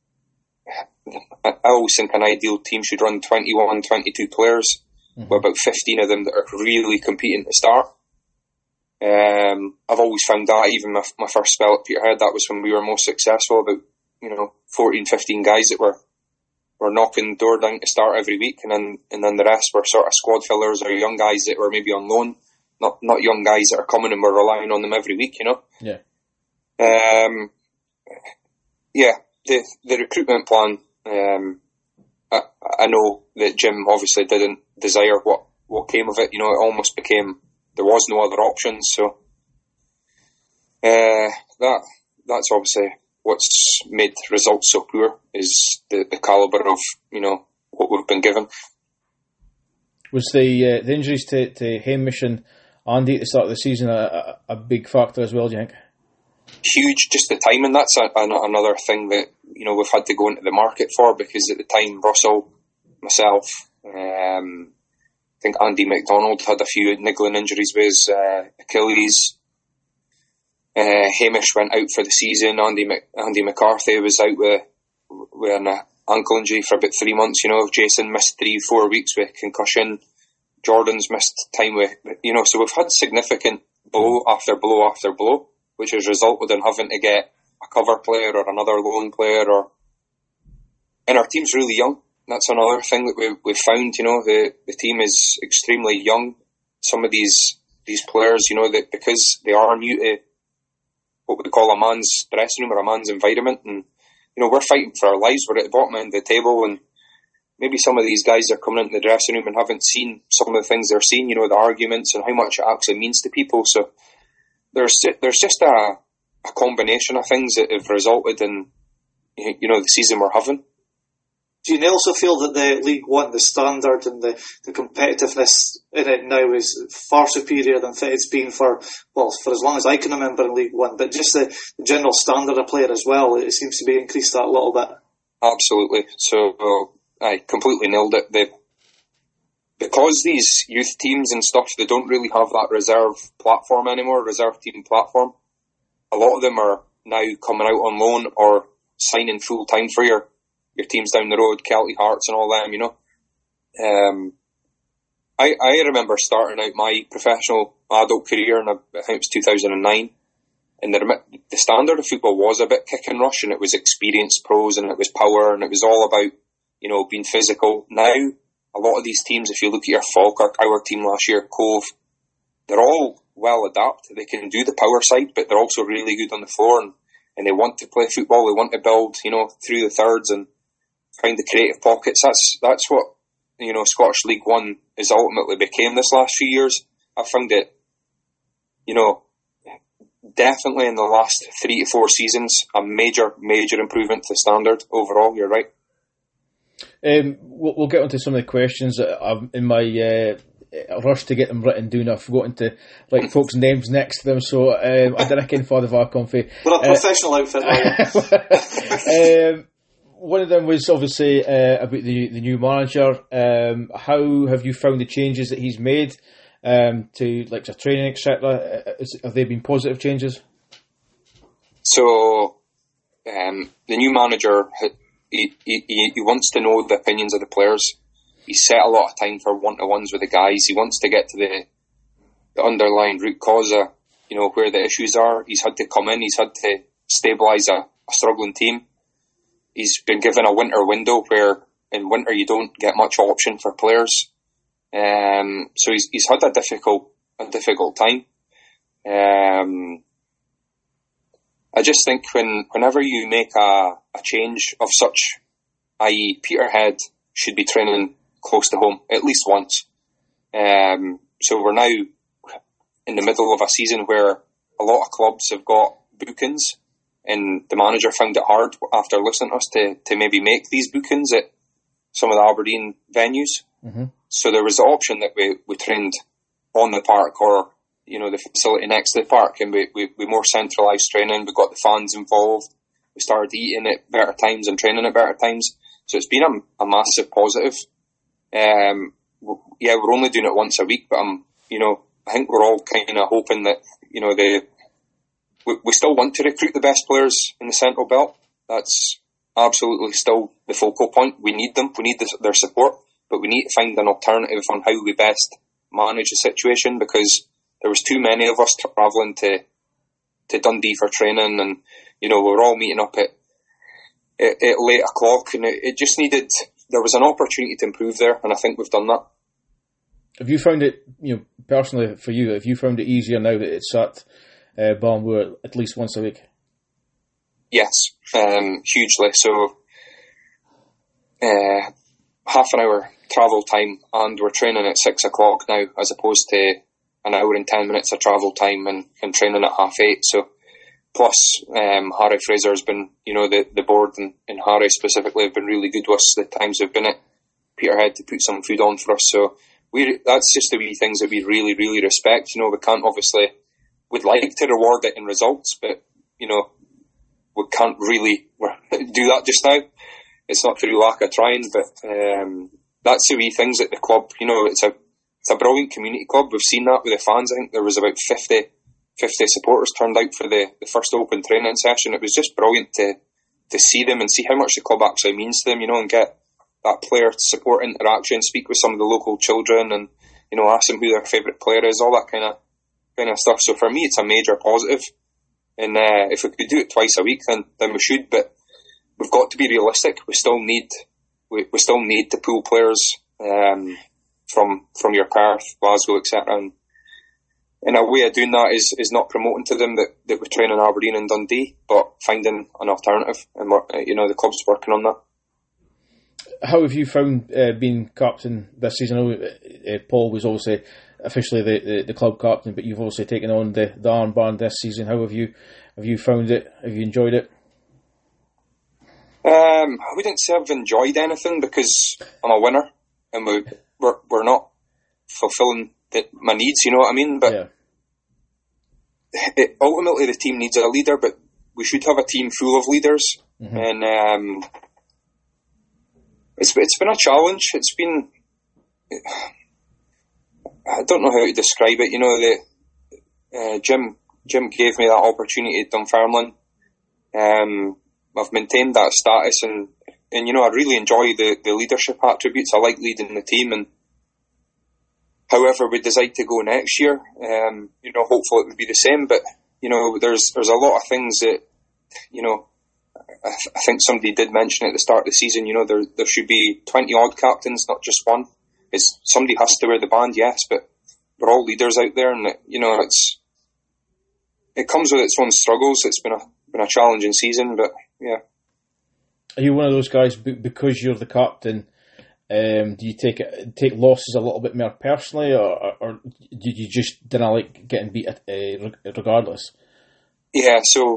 I always think an ideal team should run twenty-one, twenty-two players, mm-hmm. with about fifteen of them that are really competing to start. Um, I've always found that, even my, my first spell at Peterhead, that was when we were most successful, about, you know, fourteen, fifteen guys that were were knocking the door down to start every week, and then and then the rest were sort of squad fillers or young guys that were maybe on loan, not not young guys that are coming and we're relying on them every week, you know. Yeah. Um. Yeah, the the recruitment plan. Um. I I know that Jim obviously didn't desire what what came of it. You know, it almost became there was no other options. So. Uh. That that's obviously what's made results so poor, is the, the calibre of, you know, what we've been given. Was the uh, the injuries to, to Hamish and Andy at the start of the season a, a, a big factor as well, do you think? Huge, just the timing. That's a, a, another thing that, you know, we've had to go into the market for, because at the time, Russell, myself, um, I think Andy McDonald had a few niggling injuries with his uh, Achilles. Uh, Hamish went out for the season. Andy Mc, Andy McCarthy was out with, with an ankle injury for about three months. You know, Jason missed three, four weeks with concussion. Jordan's missed time with, you know, so we've had significant blow after blow after blow, which has resulted in having to get a cover player or another loan player, or, and our team's really young. That's another thing that we, we've found, you know, the, the team is extremely young. Some of these, these players, you know, that because they are new to what we call a man's dressing room or a man's environment, and, you know, we're fighting for our lives. We're at the bottom end of the table, and maybe some of these guys are coming into the dressing room and haven't seen some of the things they're seeing, you know, the arguments and how much it actually means to people. So there's there's just a, a combination of things that have resulted in, you know, the season we're having. Do you also feel that the League One, the standard and the, the competitiveness in it now is far superior than it's been for, well, for as long as I can remember in League One, but just the, the general standard of player as well, it seems to be increased that a little bit? Absolutely. So, uh, I completely nailed it. The, because these youth teams and stuff, they don't really have that reserve platform anymore, reserve team platform. A lot of them are now coming out on loan or signing full time for your your teams down the road, Kelty Hearts and all them, you know. Um, I I remember starting out my professional adult career in, I think it was two thousand nine, and the, the standard of football was a bit kick and rush, and it was experienced pros, and it was power, and it was all about, you know, being physical. Now, a lot of these teams, if you look at your Falkirk, our team last year, Cove, they're all well adapted. They can do the power side, but they're also really good on the floor, and, and they want to play football. They want to build, you know, through the thirds and find the creative pockets. That's that's what, you know, Scottish League One has ultimately became this last few years. I found it, you know, definitely in the last three to four seasons, a major, major improvement to standard overall. You're right. Um, we'll, we'll get onto some of the questions that I've, in my uh, rush to get them written down, I've forgotten to write folks' names next to them, so um, I didn't reckon Father Varcomfy. We're a professional uh, outfit. um, one of them was obviously uh, about the the new manager. Um, how have you found the changes that he's made um, to like the training, et cetera? Have they been positive changes? So um, the new manager, he, he he wants to know the opinions of the players. He set a lot of time for one-to-ones with the guys. He wants to get to the, the underlying root cause of, you know, where the issues are. He's had to come in. He's had to stabilise a, a struggling team. He's been given a winter window where in winter you don't get much option for players. Um, so he's he's had a difficult a difficult time. Um, I just think when whenever you make a, a change of such, that is. Peterhead should be training close to home at least once. Um, so we're now in the middle of a season where a lot of clubs have got bookings, and the manager found it hard after listening to us to, to maybe make these bookings at some of the Aberdeen venues. Mm-hmm. So there was the option that we, we trained on the park, or, you know, the facility next to the park, and we, we, we more centralised training. We got the fans involved. We started eating at better times and training at better times. So it's been a, a massive positive. Um, yeah, we're only doing it once a week, but um, you know, I think we're all kind of hoping that, you know, the we, we still want to recruit the best players in the Central Belt. That's absolutely still the focal point. We need them. We need this, their support, but we need to find an alternative on how we best manage the situation, because there was too many of us travelling to to Dundee for training, and, you know, we were all meeting up at at, at late o'clock, and it, it just needed. There was an opportunity to improve there, and I think we've done that. Have you found it, you know, personally for you, have you found it easier now that it's at uh, Barnwood at least once a week? Yes, um, hugely. So, uh, half an hour travel time, and we're training at six o'clock now, as opposed to an hour and ten minutes of travel time and, and training at half eight. So, plus um, Harry Fraser has been, you know, the, the board and, and Harry specifically have been really good with us the times we've been at Peterhead to put some food on for us. So we that's just the wee things that we really, really respect. You know, we can't obviously, we'd like to reward it in results, but, you know, we can't really do that just now. It's not through lack of trying, but um, that's the wee things at the club. You know, it's a it's a brilliant community club. We've seen that with the fans. I think there was about fifty, fifty supporters turned out for the, the first open training session. It was just brilliant to to see them and see how much the club actually means to them, you know, and get that player support interaction, speak with some of the local children and, you know, ask them who their favourite player is, all that kind of kind of stuff. So for me, it's a major positive. And uh, if we could do it twice a week, then, then we should. But we've got to be realistic. We still need we, we still need to pull players um, from from your Perth, Glasgow, et cetera. And, and a way of doing that is, is not promoting to them that, that we train in Aberdeen and Dundee, but finding an alternative. And you know, the club's working on that. How have you found uh, being captain this season? I know uh, Paul was obviously officially the, the, the club captain, but you've also taken on the, the armband this season. How have you have you found it? Have you enjoyed it? Um, I wouldn't say I've enjoyed anything because I'm a winner and we, we're we're not fulfilling the, my needs. You know what I mean? But yeah. it, ultimately, the team needs a leader, but we should have a team full of leaders. Mm-hmm. And um, it's it's been a challenge. It's been. I don't know how to describe it. You know, the uh, Jim Jim gave me that opportunity at Dunfermline. Um, I've maintained that status, and, and you know, I really enjoy the, the leadership attributes. I like leading the team, and however we decide to go next year, um, you know, hopefully it would be the same. But you know, there's there's a lot of things that, you know, I, th- I think somebody did mention at the start of the season. You know, there there should be twenty odd captains, not just one. It's somebody has to wear the band, yes, but we're all leaders out there, and you know, it's it comes with its own struggles. It's been a been a challenging season, but yeah. Are you one of those guys because you're the captain? Um, do you take it, take losses a little bit more personally, or, or do you just didn't like getting beat uh, regardless? Yeah, so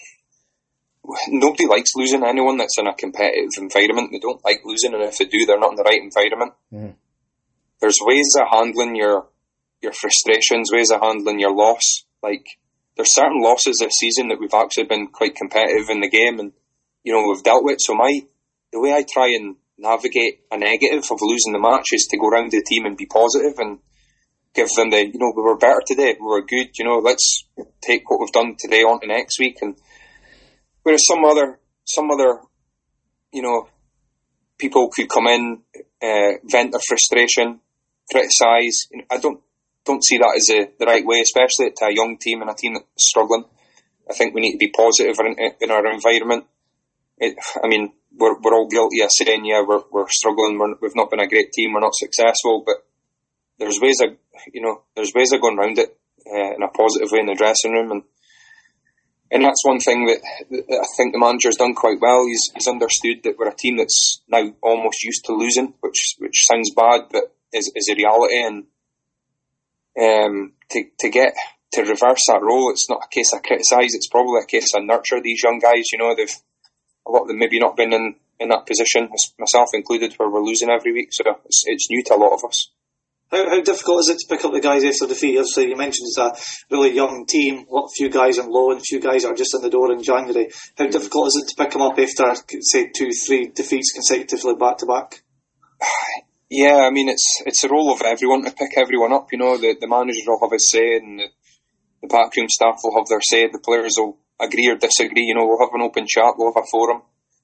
nobody likes losing. Anyone that's in a competitive environment, they don't like losing, and if they do, they're not in the right environment. Mm-hmm. There's ways of handling your your frustrations, ways of handling your loss. Like, there's certain losses this season that we've actually been quite competitive in the game, and you know, we've dealt with. So my the way I try and navigate a negative of losing the match is to go around the team and be positive and give them the, you know, we were better today, we were good, you know, let's take what we've done today on to next week. And whereas some other some other you know, people could come in, uh, vent their frustration, criticise. I don't don't see that as a, the right way, especially to a young team and a team that's struggling. I think we need to be positive in, in our environment. It, I mean, we're we're all guilty of saying, yeah, we're we're struggling. We're, we've not been a great team. We're not successful, but there's ways of you know there's ways of going around it uh, in a positive way in the dressing room, and and that's one thing that, that I think the manager's done quite well. He's he's understood that we're a team that's now almost used to losing, which which sounds bad, but is is a reality. And um, to to get to reverse that role, it's not a case of criticise. It's probably a case of nurture these young guys. You know, they've a lot of them maybe not been in, in that position, myself included, where we're losing every week. So it's it's new to a lot of us. How how difficult is it to pick up the guys after defeat? So you mentioned it's a really young team, a few guys on loan, a few guys are just in the door in January. How difficult is it to pick them up after, say, two, three defeats consecutively back to back? Yeah, I mean, it's it's a role of everyone to pick everyone up. You know, the, the manager will have his say, and the, the backroom staff will have their say. The players will agree or disagree. You know, we'll have an open chat. We'll have a forum.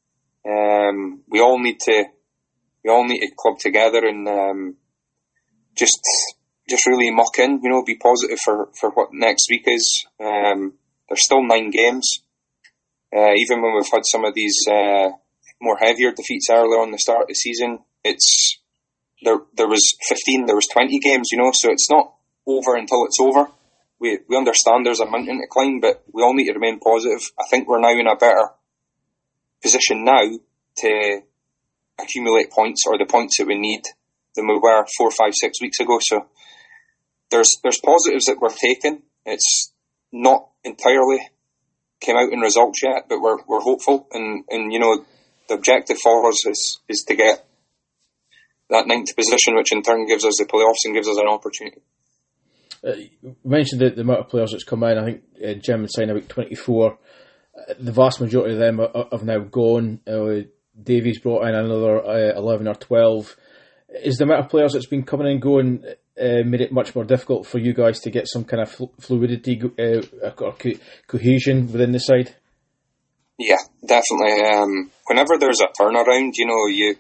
Um, we all need to we all need to club together and um, just just really muck in. You know, be positive for, for what next week is. Um, there's still nine games. Uh, even when we've had some of these uh, more heavier defeats earlier on the start of the season, it's there. There was fifteen. There was twenty games. You know, so it's not over until it's over. We we understand there's a mountain to climb, but we all need to remain positive. I think we're now in a better position now to accumulate points, or the points that we need, than we were four, five, six weeks ago. So there's there's positives that we're taking. It's not entirely came out in results yet, but we're we're hopeful, and, and you know, the objective for us is is to get that ninth position, which in turn gives us the playoffs and gives us an opportunity. Uh, you mentioned the, the amount of players that's come in. I think uh, Jim had signed about twenty-four. Uh, the vast majority of them are, have now gone. Uh, Davies brought in another uh, eleven or twelve. Is the amount of players that's been coming and going uh, made it much more difficult for you guys to get some kind of fl- fluidity uh, or co- cohesion within the side? Yeah, definitely. Um, whenever there's a turnaround, you know, you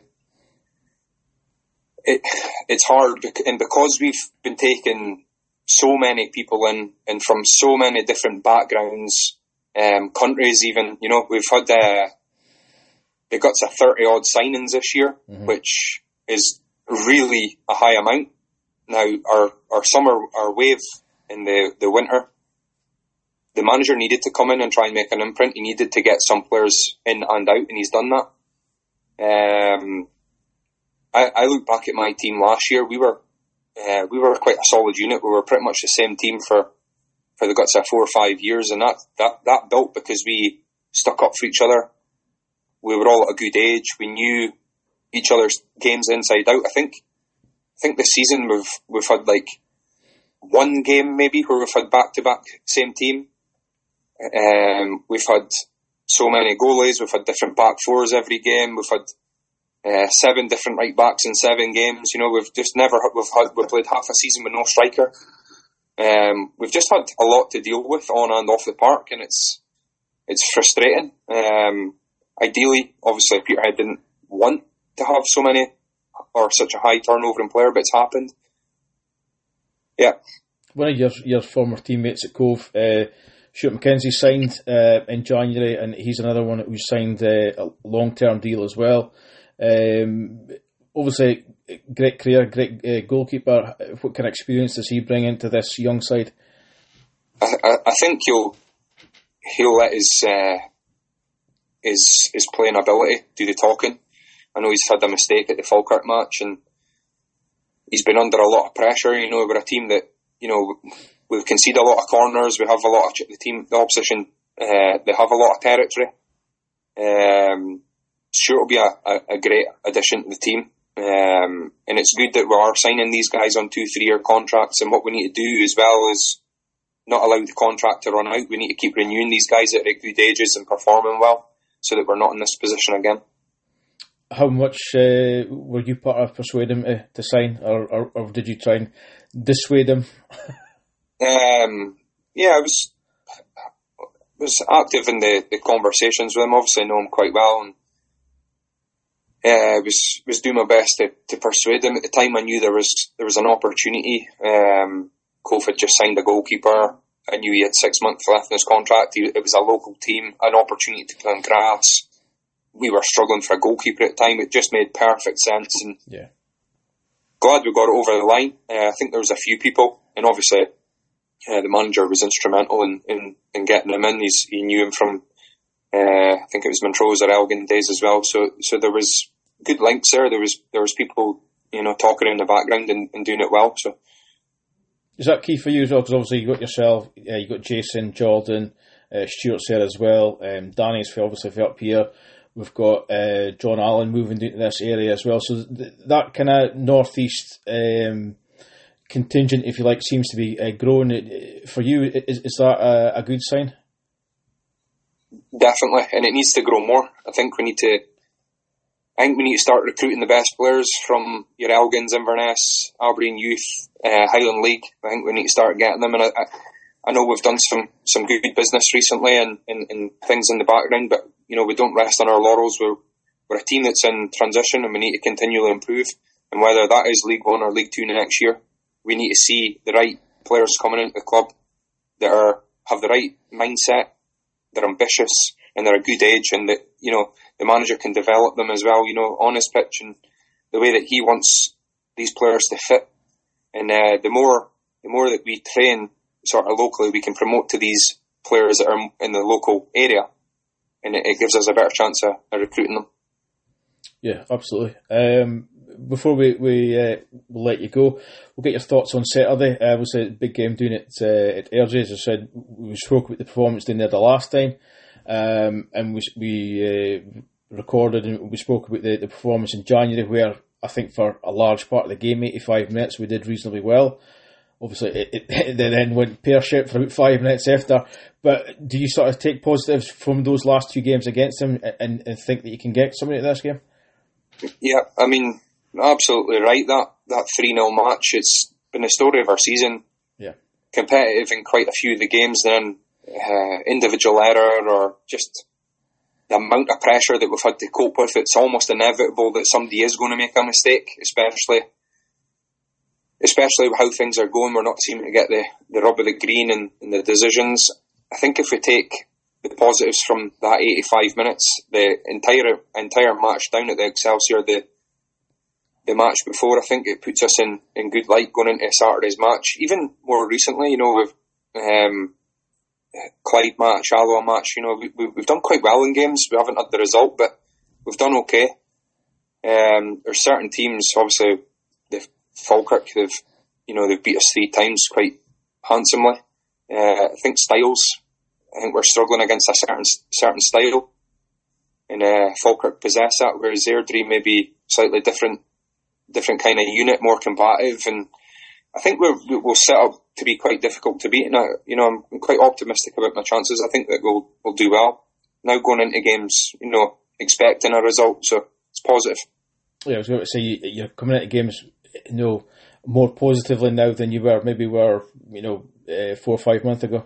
it it's hard, and because we've been taking so many people in, and from so many different backgrounds, um, countries even, you know, we've had uh, they got to thirty odd signings this year, mm-hmm. which is really a high amount. Now, our, our summer, our wave in the, the winter, the manager needed to come in and try and make an imprint. He needed to get some players in and out, and he's done that. Um, I, I look back at my team last year. We were uh, we were quite a solid unit. We were pretty much the same team for, for the guts of four or five years, and that, that, that built because we stuck up for each other. We were all at a good age. We knew each other's games inside out. I think, I think this season we've we've had like one game maybe where we've had back to back same team. Um, we've had so many goalies. We've had different back fours every game. We've had uh, seven different right backs in seven games. You know, we've just never we've had we've played half a season with no striker. Um, we've just had a lot to deal with on and off the park, and it's it's frustrating. Um, ideally, obviously, Peterhead didn't want to have so many or such a high turnover in player, but it's happened. Yeah. One of your your former teammates at Cove, uh, Stuart McKenzie, signed uh, in January, and he's another one who signed uh, a long-term deal as well. Um, obviously, great career, great uh, goalkeeper. What kind of experience does he bring into this young side? I, I, I think he'll he'll let his uh, his his playing ability do the talking. I know he's had a mistake at the Falkirk match, and he's been under a lot of pressure. You know, we're a team that, you know, we concede a lot of corners. We have a lot of the team, the opposition. Uh, they have a lot of territory. Um, sure, it'll be a, a, a great addition to the team, um, and it's good that we are signing these guys on two, three-year contracts. And what we need to do as well is not allow the contract to run out. We need to keep renewing these guys at good ages and performing well, so that we're not in this position again. How much uh, were you part of persuading him to, to sign, or, or, or did you try and dissuade him? um, yeah, I was was active in the, the conversations with him. Obviously, I know him quite well, and uh, was was doing my best to, to persuade him. At the time, I knew there was there was an opportunity. Um, Cove had just signed a goalkeeper. I knew he had six months left in his contract. He, it was a local team, an opportunity to play on grass. We were struggling for a goalkeeper at the time. It just made perfect sense, and yeah, glad we got it over the line. Uh, I think there was a few people, and obviously uh, the manager was instrumental in, in, in getting him in. He's, he knew him from uh, I think it was Montrose or Elgin days as well. So so there was good links there. There was there was people, you know, talking in the background and, and doing it well. So is that key for you as well? Because obviously you got yourself, uh, you got Jason, Jordan, uh, Stuart's there as well. Um, Danny's obviously up here. We've got uh, John Allen moving into this area as well. So th- that kind of northeast um, contingent, if you like, seems to be uh, growing. For you, is, is that a, a good sign? Definitely, and it needs to grow more. I think we need to. I think we need to start recruiting the best players from your Elgins, Inverness, Aberdeen Youth, uh, Highland League. I think we need to start getting them. And I, I know we've done some, some good business recently and, and, and things in the background, but you know, we don't rest on our laurels. We're, we're a team that's in transition, and we need to continually improve. And whether that is League One or League Two next year, we need to see the right players coming into the club that are have the right mindset, they're ambitious, and they're a good age, and that, you know, the manager can develop them as well, you know, on his pitch and the way that he wants these players to fit. And uh, the more the more that we train sort of locally, we can promote to these players that are in the local area, and it, it gives us a better chance of, of recruiting them. Yeah, absolutely. Um, before we we uh, we'll let you go, we'll get your thoughts on Saturday. Uh, it was a big game doing it uh, at Airdrie. As I said, we spoke about the performance down there the last time, um, and we we uh, recorded and we spoke about the, the performance in January, where I think for a large part of the game, eighty-five minutes, we did reasonably well. Obviously, it, it, it then went pear-shaped for about five minutes after. But do you sort of take positives from those last two games against them and, and think that you can get something out of this game? Yeah, I mean, absolutely right. That that three nil match, it's been the story of our season. Yeah. Competitive in quite a few of the games, then uh, individual error or just the amount of pressure that we've had to cope with. It's almost inevitable that somebody is going to make a mistake, especially especially how things are going. We're not seeming to get the, the rub of the green in, in the decisions. I think if we take the positives from that eighty-five minutes, the entire entire match down at the Excelsior, the the match before, I think it puts us in, in good light going into Saturday's match. Even more recently, you know, with um, Clyde match, Alloa match, you know, we, we, we've done quite well in games. We haven't had the result, but we've done okay. Um, there's certain teams, obviously, the Falkirk, they've you know they've beat us three times quite handsomely. Uh, I think styles. I think we're struggling against a certain certain style, and uh, Falkirk possess that, whereas Airdrie may be slightly different, different kind of unit, more combative, and I think we're, we'll set up to be quite difficult to beat. And I, you know, I'm, I'm quite optimistic about my chances. I think that we'll we'll do well. Now going into games, you know, expecting a result, so it's positive. Yeah, I was going to say you're coming into games, you know, more positively now than you were maybe were, you know, uh, four or five months ago.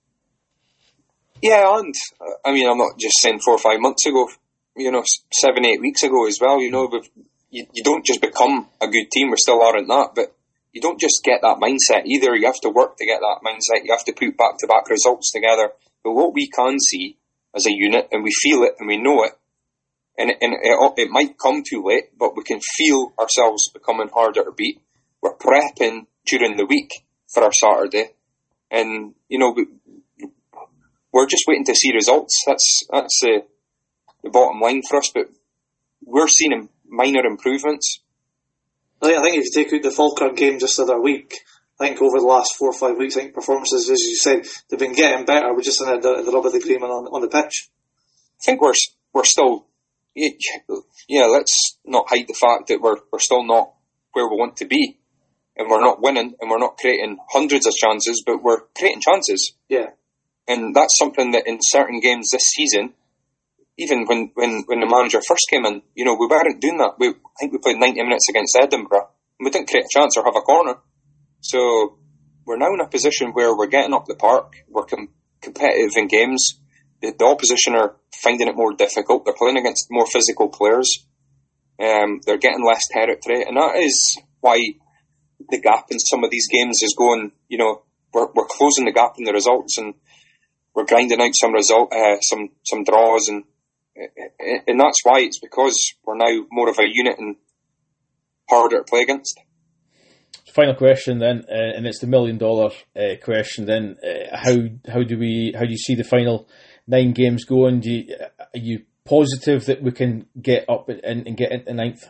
Yeah, and I mean, I'm not just saying four or five months ago. You know, seven, eight weeks ago as well. You know, we've, you you don't just become a good team. We still aren't that, but you don't just get that mindset either. You have to work to get that mindset. You have to put back-to-back results together. But what we can see as a unit, and we feel it and we know it, and it, and it, it might come too late, but we can feel ourselves becoming harder to beat. We're prepping during the week for our Saturday, and you know we, we're just waiting to see results. That's that's the, the bottom line for us. But we're seeing minor improvements. I think, I think if you take out the Falkirk game just the other week, I think over the last four or five weeks, I think performances, as you said, they've been getting better. We're just in the, the rub of the green on, on the pitch. I think we're we're still, yeah. Let's not hide the fact that we're we're still not where we want to be, and we're not winning, and we're not creating hundreds of chances, but we're creating chances. Yeah, and that's something that in certain games this season, even when, when, when the manager first came in, you know, we weren't doing that. We, I think we played ninety minutes against Edinburgh, and we didn't create a chance or have a corner. So we're now in a position where we're getting up the park, we're com- competitive in games. The, the opposition are finding it more difficult. They're playing against more physical players. Um, they're getting less territory, and that is why the gap in some of these games is going, you know, we're, we're closing the gap in the results, and we're grinding out some result, uh, some some draws, and and that's why it's because we're now more of a unit and harder to play against. Final question then, uh, and it's the million dollar uh, question. Then, uh, how how do we how do you see the final nine games going? Do you, are you positive that we can get up and, and get into ninth?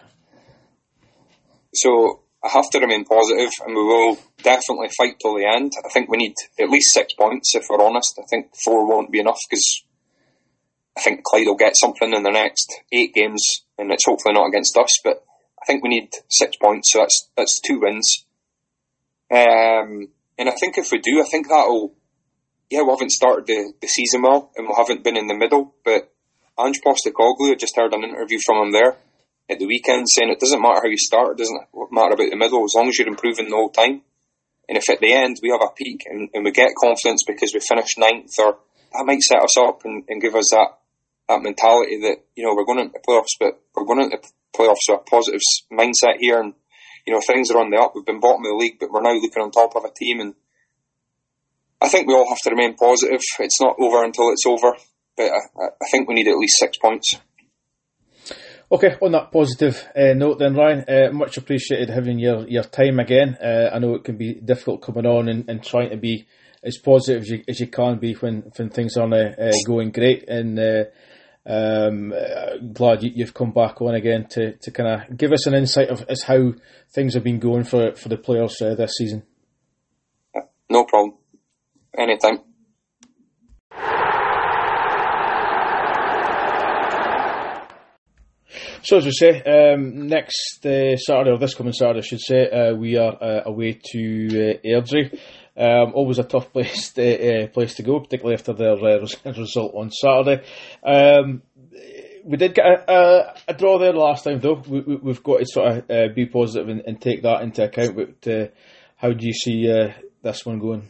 So I have to remain positive, and we will definitely fight till the end. I think we need at least six points, if we're honest. I think four won't be enough, because I think Clyde will get something in the next eight games, and it's hopefully not against us, but I think we need six points, so that's that's two wins. Um, and I think if we do, I think that'll, yeah, we haven't started the, the season well, and we haven't been in the middle, but Ange Postecoglou, I just heard an interview from him there at the weekend saying it doesn't matter how you start, it doesn't matter about the middle, as long as you're improving the whole time. And if at the end we have a peak and, and we get confidence because we finish ninth, or that might set us up and, and give us that, that mentality that, you know, we're going into playoffs, but we're going into playoffs with a positive mindset here, and, you know, things are on the up. We've been bottom of the league, but we're now looking on top of a team, and I think we all have to remain positive. It's not over until it's over, but I, I think we need at least six points. Okay, on that positive uh, note then, Ryan, uh, much appreciated having your, your time again. Uh, I know it can be difficult coming on and, and trying to be as positive as you, as you can be when, when things aren't uh, uh, going great. And uh, Um, uh, glad you, you've come back on again to, to kind of give us an insight of as how things have been going for for the players uh, this season. No problem. Anytime. So as we say, um, next uh, Saturday, or this coming Saturday I should say, uh, we are uh, away to uh, Airdrie. Um, always a tough place to, uh, place to go, particularly after their uh, result on Saturday. Um, we did get a, a, a draw there last time though. We, we, we've got to sort of uh, be positive and, and take that into account. But uh, how do you see uh, this one going?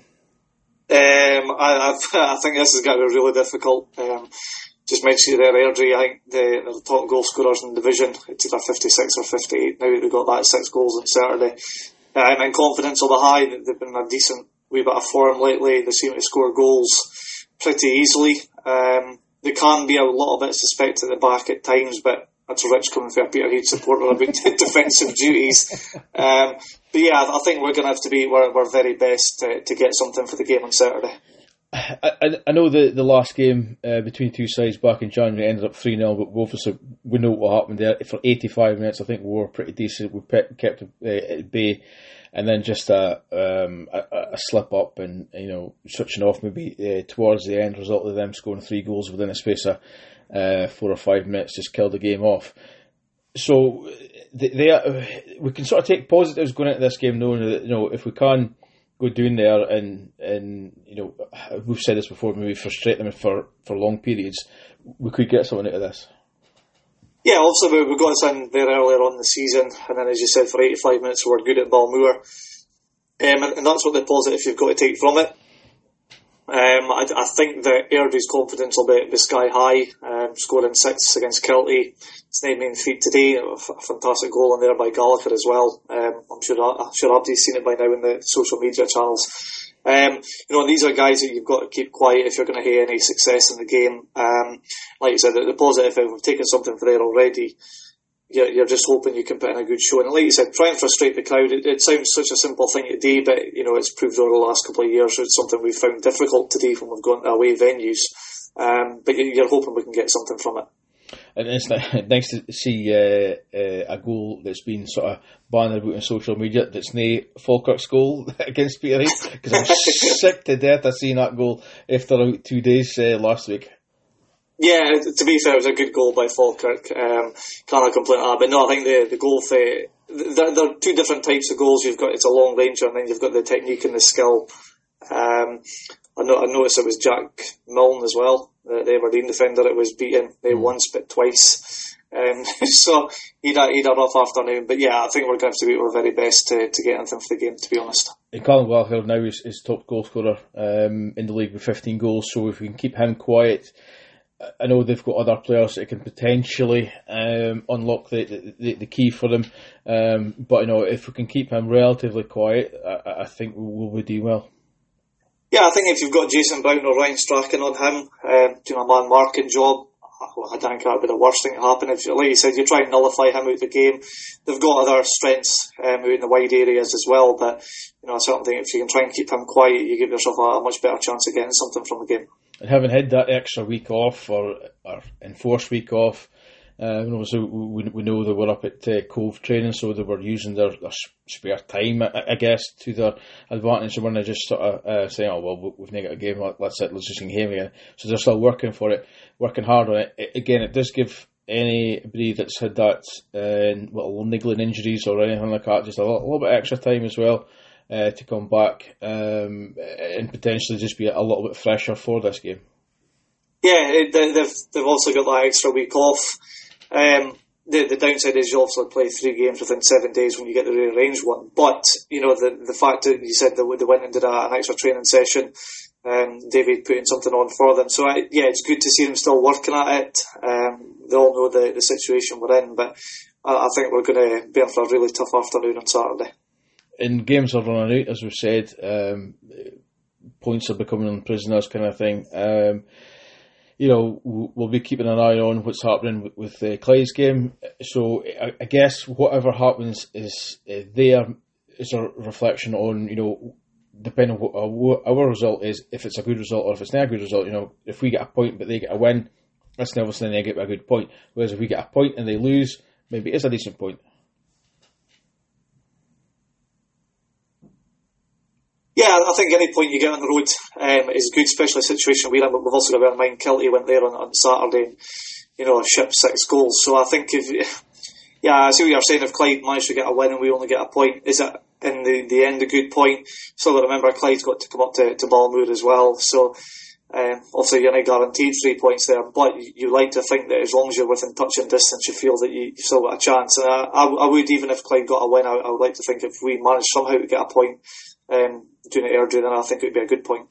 Um, I, I, I think this is going to be really difficult. Um, just mentioned there, Airdrie, I think the, the top goal scorers in the division, it's either fifty-six or fifty-eight now. They got that six goals on Saturday. Um, and confidence on the high. They've been in a decent wee bit of form lately. They seem to score goals pretty easily. Um, they can be a little bit suspect at the back at times, but that's Rich coming for a Peterhead supporter about defensive duties. Um, but yeah, I think we're going to have to be our, our very best to, to get something for the game on Saturday. I, I know the, the last game uh, between two sides back in January ended up three nil, but we obviously we know what happened there. For eighty-five minutes, I think we were pretty decent. We pe- kept uh, at bay, and then just a, um, a, a slip up and, you know, switching off maybe uh, towards the end resulted in them scoring three goals within a space of uh, four or five minutes, just killed the game off. So they, they are, we can sort of take positives going into this game, knowing that, you know, if we can go down there and, and you know, we've said this before, maybe frustrate them for, for long periods, we could get something out of this. Yeah, obviously we, we got us in there earlier on in the season, and then as you said, for eighty-five minutes we were good at Balmoor. Um, and, and that's what the positive you've got to take from it. Um, I, I think that Airdrie's confidence will be, be sky high, um, scoring six against Kilty. It's naming feet today, a fantastic goal in there by Gallagher as well. Um, I'm sure I'm sure Abdi's seen it by now in the social media channels. Um, you know, these are guys that you've got to keep quiet if you're going to have any success in the game. Um, like you said, the, the positive, if we've taken something for there already, you're, you're just hoping you can put in a good show. And like you said, try and frustrate the crowd. It, it sounds such a simple thing to do, but you know, it's proved over the last couple of years it's something we've found difficult to do when we've gone to away venues. Um, but you're hoping we can get something from it. And it's nice to see uh, uh, a goal that's been sort of bannered about on social media that's no Falkirk's goal against Peterhead, because I'm sick to death of seeing that goal after about two days uh, last week. Yeah, to be fair, it was a good goal by Falkirk. Um, can't complain at that. But no, I think the, the goal for... There, there are two different types of goals. You've got, it's a long ranger, and then you've got the technique and the skill. Um, I, know, I noticed it was Jack Milne as well, the, the Aberdeen defender. It was beaten they mm. once but twice. Um, so he'd a, he'd a rough afternoon. But yeah, I think we're going to have to do our very best to, to get anything for the game, to be honest. And Callum Gallagher now is, is top goal scorer um, in the league with fifteen goals. So if we can keep him quiet, I know they've got other players that can potentially um, unlock the, the the key for them. Um, but you know, if we can keep him relatively quiet, I, I think we'll be doing well. Yeah, I think if you've got Jason Brown or Ryan Strachan on him, um, doing a man marking job, I don't think that would be the worst thing to happen. If, like you said, you try and nullify him out of the game. They've got other strengths um, out in the wide areas as well, but you know, I certainly think if you can try and keep him quiet, you give yourself a, a much better chance of getting something from the game. And having had that extra week off, or, or enforced week off, uh, obviously we, we know they were up at uh, Cove training, so they were using their, their spare time, I, I guess, to their advantage. They weren't just sort of uh, saying, oh, well, we've not got a game, let's, let's just game again. So they're still working for it, working hard on it. it again, it does give anybody that's had that uh, little niggling injuries or anything like that just a little, a little bit extra time as well. Uh, to come back um, and potentially just be a little bit fresher for this game. Yeah, it, they've they've also got that extra week off. Um, the the downside is you obviously play three games within seven days when you get the rearranged one. But you know the the fact that you said that they went and did a, an extra training session, um, David putting something on for them. So I, yeah, it's good to see them still working at it. Um, they all know the the situation we're in, but I, I think we're going to be in for a really tough afternoon on Saturday. And games are running out, as we've said. Um, points are becoming prisoners, kind of thing. Um, you know, we'll be keeping an eye on what's happening with, with uh, Clyde's game. So I, I guess whatever happens is uh, there is a reflection on, you know, depending on what our, what our result is, if it's a good result or if it's not a good result. You know, if we get a point but they get a win, That's obviously they get a good point. Whereas if we get a point and they lose, maybe it's a decent point. Yeah, I think any point you get on the road um, is good, especially a situation we're in. We've also got to bear in mind Kilty went there on, on Saturday and, you know, shipped six goals. So I think if, yeah, I see what you're saying. If Clyde managed to get a win and we only get a point, is it in the, the end a good point? Still got to remember Clyde's got to come up to, to Balmoor as well. So um, obviously you're not guaranteed three points there, but you, you like to think that as long as you're within touching distance, you feel that you, you've still got a chance. And I, I, I would, even if Clyde got a win, I, I would like to think if we managed somehow to get a point um, doing it Airdrie, then I think it would be a good point.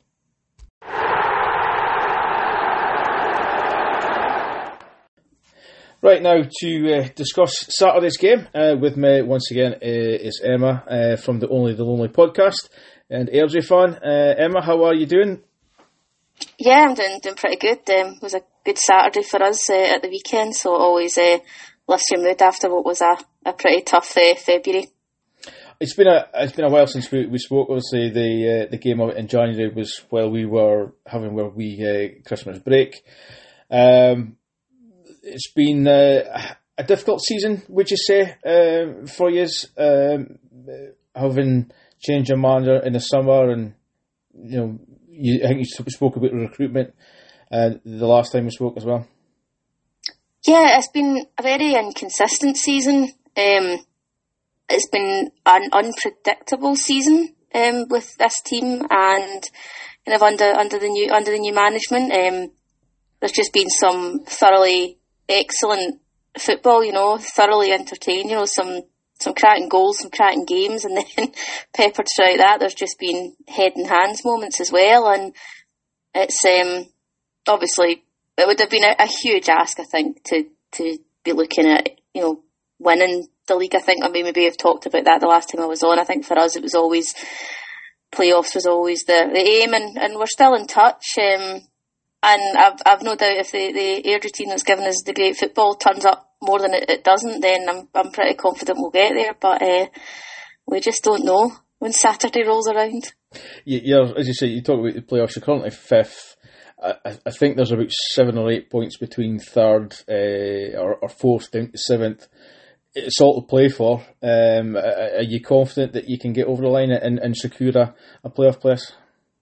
Right, now to uh, discuss Saturday's game uh, with me once again uh, is Emma uh, from the Only the Lonely podcast and Airdrie fan. Uh, Emma, how are you doing? Yeah, I'm doing doing pretty good. Um, it was a good Saturday for us uh, at the weekend, so it always uh, lifts your mood after what was a, a pretty tough uh, February. It's been a it's been a while since we, we spoke. Obviously, the uh, the game of it in January was while we were having our wee uh, Christmas break. Um, it's been uh, a difficult season, would you say, uh, for you? Um, having changed your manager in the summer, and you know, you, I think you spoke about recruitment uh, the last time we spoke as well. Yeah, it's been a very inconsistent season. Um, It's been an unpredictable season um, with this team, and kind of under under the new under the new management. Um, there's just been some thoroughly excellent football, you know, thoroughly entertaining, you know, some some cracking goals, some cracking games, and then peppered throughout that, there's just been head and hands moments as well. And it's um, obviously it would have been a, a huge ask, I think, to to be looking at, you know, winning the league. I think I mean maybe I've talked about that the last time I was on. I think for us it was always playoffs was always the, the aim, and, and we're still in touch. Um, and I've I've no doubt if the, the Airdrie team that's given us the great football turns up more than it, it doesn't, then I'm I'm pretty confident we'll get there. But uh, we just don't know when Saturday rolls around. Yeah, as you say, you talk about the playoffs. You're currently fifth. I, I think there's about seven or eight points between third uh, or, or fourth down to seventh. It's all to play for. Um, are you confident that you can get over the line and, and secure a, a playoff place?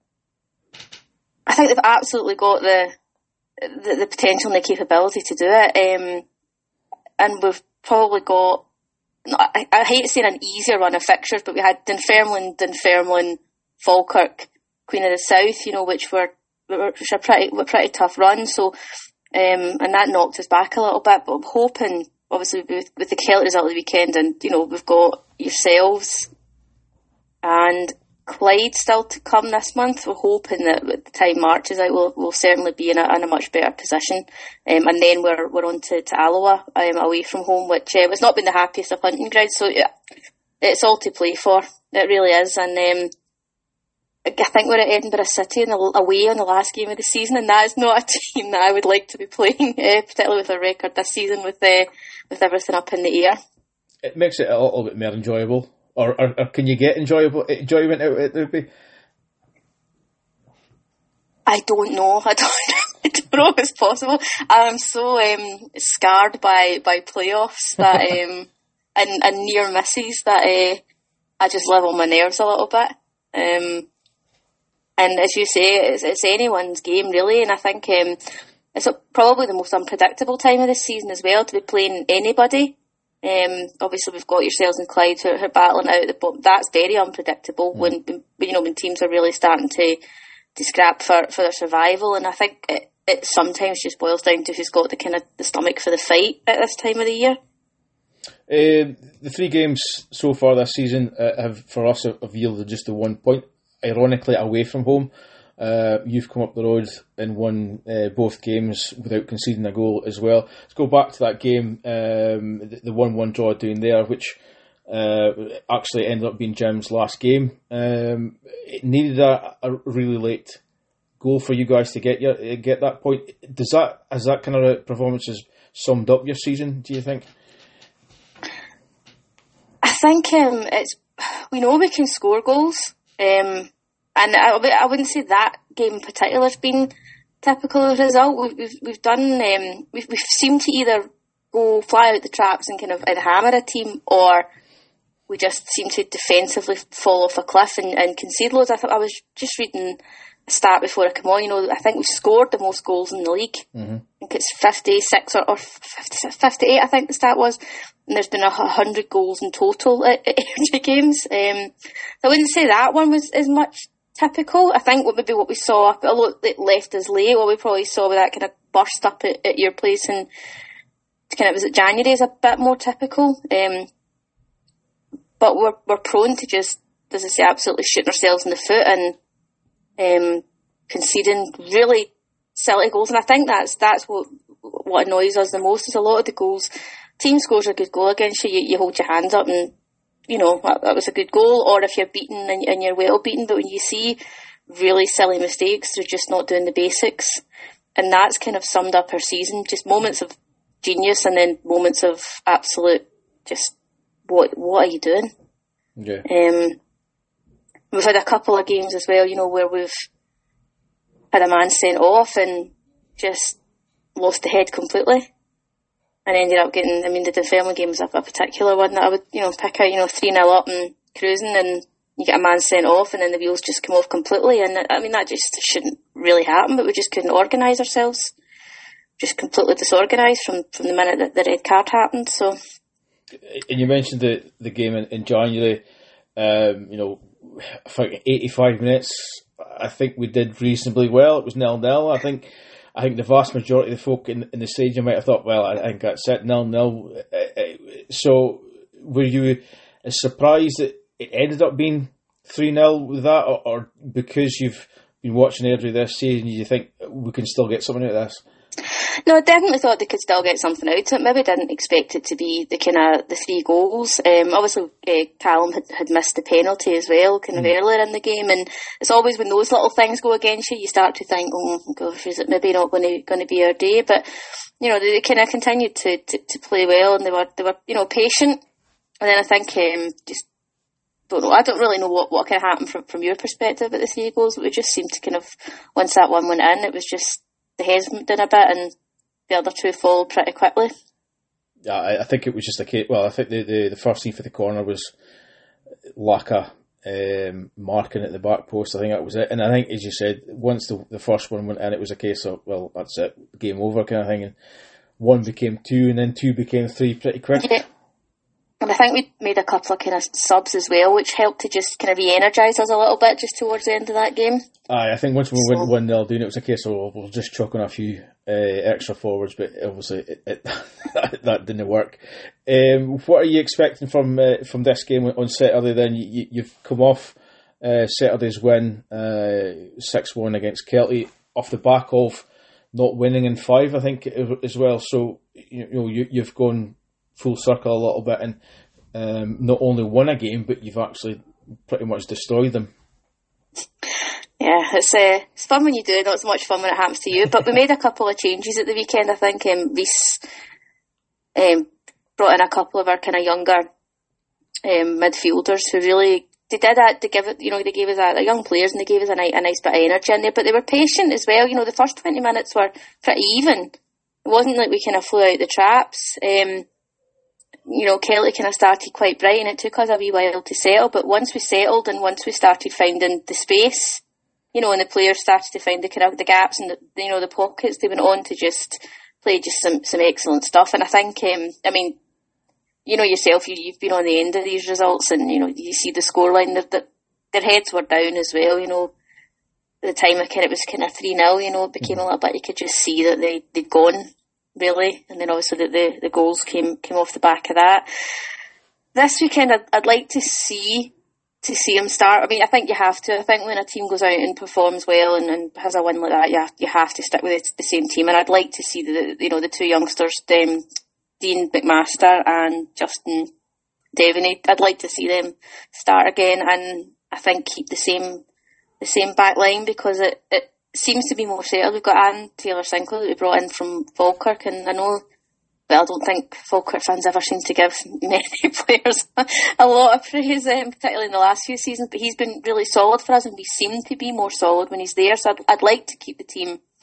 I think they've absolutely got the the, the potential and the capability to do it. Um, and we've probably got, I, I hate saying an easier run of fixtures, but we had Dunfermline, Dunfermline, Falkirk, Queen of the South, you know, which were, which are pretty, were pretty tough runs. So, um, and that knocked us back a little bit, but I'm hoping, obviously with, with the Kelly result of the weekend, and you know we've got yourselves and Clyde still to come this month. We're hoping that with the time marches out, we'll, we'll certainly be in a, in a much better position. Um, and then we're we're on to, to Alloa um, away from home, which uh, has not been the happiest of hunting grounds. So yeah, it's all to play for. It really is. And um, I think we're at Edinburgh City in the, away on the last game of the season, and that is not a team that I would like to be playing, uh, particularly with a record this season with uh, with everything up in the air. It makes it a little bit more enjoyable, or, or, or can you get enjoyable enjoyment out of it, Ruby? I don't know. I don't, I don't know if it's possible. I'm so um, scarred by, by playoffs that um, and, and near misses that uh, I just live on my nerves a little bit. Um, And as you say, it's, it's anyone's game, really. And I think um, it's a, probably the most unpredictable time of the season as well to be playing anybody. Um, obviously, we've got yourselves and Clyde who are battling out at the bottom. That's very unpredictable mm. when you know when teams are really starting to, to scrap for, for their survival. And I think it, it sometimes just boils down to who's got the kind of the stomach for the fight at this time of the year. Uh, the three games so far this season uh, have, for us, have yielded just the one point. Ironically, away from home, uh, you've come up the road and won uh, both games without conceding a goal as well. Let's go back to that game, um, the one-one draw down there, which uh, actually ended up being Jim's last game. Um, it needed a, a really late goal for you guys to get your, get that point. Does that has that kind of performances summed up your season, do you think? I think um, it's we know we can score goals. Um, and I, I wouldn't say that game in particular has been typical of result. We've we've, we've done um, we've we've seemed to either go fly out the traps and kind of either hammer a team, or we just seem to defensively fall off a cliff and, and concede loads. I thought I was just reading a stat before I come on. You know, I think we've scored the most goals in the league. Mm-hmm. I think it's fifty-six or, or fifty, fifty-eight. I think the stat was, and there's been a hundred goals in total at, at Airdrie games. Um, so I wouldn't say that one was as much typical. I think what maybe what we saw up, although it left us late, what we probably saw with that kind of burst up at, at your place and kind of was it January is a bit more typical. Um, but we're we're prone to just, as I say, absolutely shooting ourselves in the foot and um, conceding really silly goals. And I think that's that's what what annoys us the most is a lot of the goals. Team scores a good goal against you, you, you hold your hands up and, you know, that, that was a good goal. Or if you're beaten and, and you're well beaten, but when you see really silly mistakes, they're just not doing the basics. And that's kind of summed up our season. Just moments of genius and then moments of absolute just, what what are you doing? Yeah. Um, we've had a couple of games as well, you know, where we've had a man sent off and just lost the head completely. And ended up getting, I mean, the Dunfermline game was a, a particular one that I would, you know, pick out, you know, three nil up and cruising and you get a man sent off and then the wheels just come off completely. And I mean, that just shouldn't really happen, but we just couldn't organise ourselves. Just completely disorganised from, from the minute that the red card happened, so. And you mentioned the, the game in, in January, um, you know, I think eighty-five minutes, I think we did reasonably well. It was nil nil. I think I think the vast majority of the folk in, in the stadium might have thought, well, I think that's it, nil nil. So were you surprised that it ended up being three nil with that, or, or because you've been watching Airdrie this season, you think we can still get something out of this? No, I definitely thought they could still get something out of it. Maybe didn't expect it to be the kind of the three goals. Um, obviously, uh, Callum had, had missed the penalty as well, kind of mm. earlier in the game, and it's always when those little things go against you, you start to think, oh gosh, is it maybe not going to going to be our day? But you know, they, they kind of continued to, to, to play well, and they were they were you know patient. And then I think um, just don't know. I don't really know what what kind of happened from from your perspective at the three goals, but we just seemed to kind of once that one went in, it was just the heads moved in a bit and the other two followed pretty quickly. Yeah, I, I think it was just a case. Well, I think the, the, the first scene for the corner was Laka um, marking at the back post. I think that was it. And I think, as you said, once the, the first one went in, it was a case of, well, that's it, game over kind of thing. And one became two, and then two became three pretty quick. Yeah. And I think we made a couple of kind of subs as well, which helped to just kind of re-energise us a little bit just towards the end of that game. Aye, I think once we so. went one nil down, it was a case of, well, we'll just chuck on a few uh, extra forwards, but obviously it, it, that, that didn't work. Um, what are you expecting from uh, from this game on Saturday then? You, you've come off uh, Saturday's win, uh, six one against Kelty, off the back of not winning in five, I think, as well. So, you know, you, you've gone full circle a little bit and um, not only won a game, but you've actually pretty much destroyed them. Yeah, it's uh, it's fun when you do it, not so much fun when it happens to you. But we made a couple of changes at the weekend. I think um, Reece um, brought in a couple of our kind of younger um, midfielders who really, they did that, they give it, you know, they gave us a, a young players and they gave us a, a nice bit of energy in there, but they were patient as well. You know, the first twenty minutes were pretty even. It wasn't like we kind of flew out the traps. Um, you know, Kelty kind of started quite bright and it took us a wee while to settle, but once we settled and once we started finding the space, you know, and the players started to find the kind of the gaps and the, you know, the pockets, they went on to just play just some, some excellent stuff. And I think, um, I mean, you know yourself, you, you've been on the end of these results and, you know, you see the scoreline, their, their heads were down as well, you know. At the time, it, kind of, it was kind of three nil, you know, it became a little bit, you could just see that they, they'd gone, really. And then obviously the, the, the goals came came off the back of that. This weekend, I'd, I'd like to see to see him start. I mean, I think you have to. I think when a team goes out and performs well and, and has a win like that, you have, you have to stick with it, the same team. And I'd like to see the you know the two youngsters, um, Dean McMaster and Justin Devaney. I'd like to see them start again, and I think keep the same the same back line because it, it seems to be more settled. We've got Anne Taylor-Sinclair that we brought in from Falkirk, and I know. Well, I don't think Falkirk fans ever seem to give many players a lot of praise, um, particularly in the last few seasons, but he's been really solid for us and we seem to be more solid when he's there, so I'd, I'd like to keep the team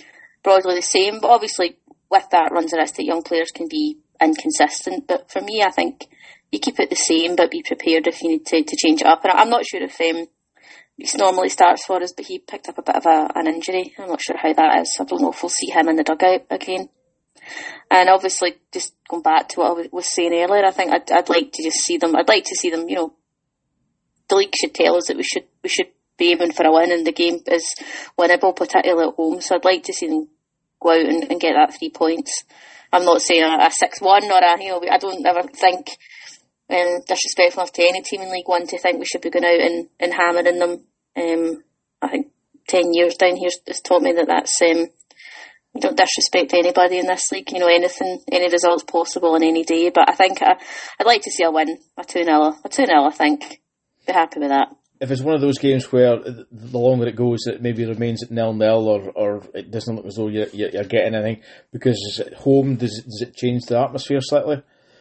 broadly the same, but obviously with that runs the risk that young players can be inconsistent. But for me, I think you keep it the same, but be prepared if you need to, to change it up. And I'm not sure if um, Reece normally starts for us, but he picked up a bit of a, an injury. I'm not sure how that is. I don't know if we'll see him in the dugout again. And obviously, just going back to what I was saying earlier, I think I'd, I'd like to just see them. I'd like to see them. You know, the league should tell us that we should we should be aiming for a win, and the game is winnable, particularly at home. So I'd like to see them go out and, and get that three points. I'm not saying a, a six one or a, you know, I don't ever think um, disrespectful enough to any team in League One to think we should be going out and, and hammering them. Um, I think ten years down here has taught me that that's, um, you don't disrespect anybody in this league. You know, anything, any result's possible on any day. But I think I, I'd like to see a win, a two nil, a two nil. I think, be happy with that. If it's one of those games where the longer it goes, it maybe remains at nil nil, or, or it doesn't look as though you're, you're getting anything because it's at home, does it, does it change the atmosphere slightly?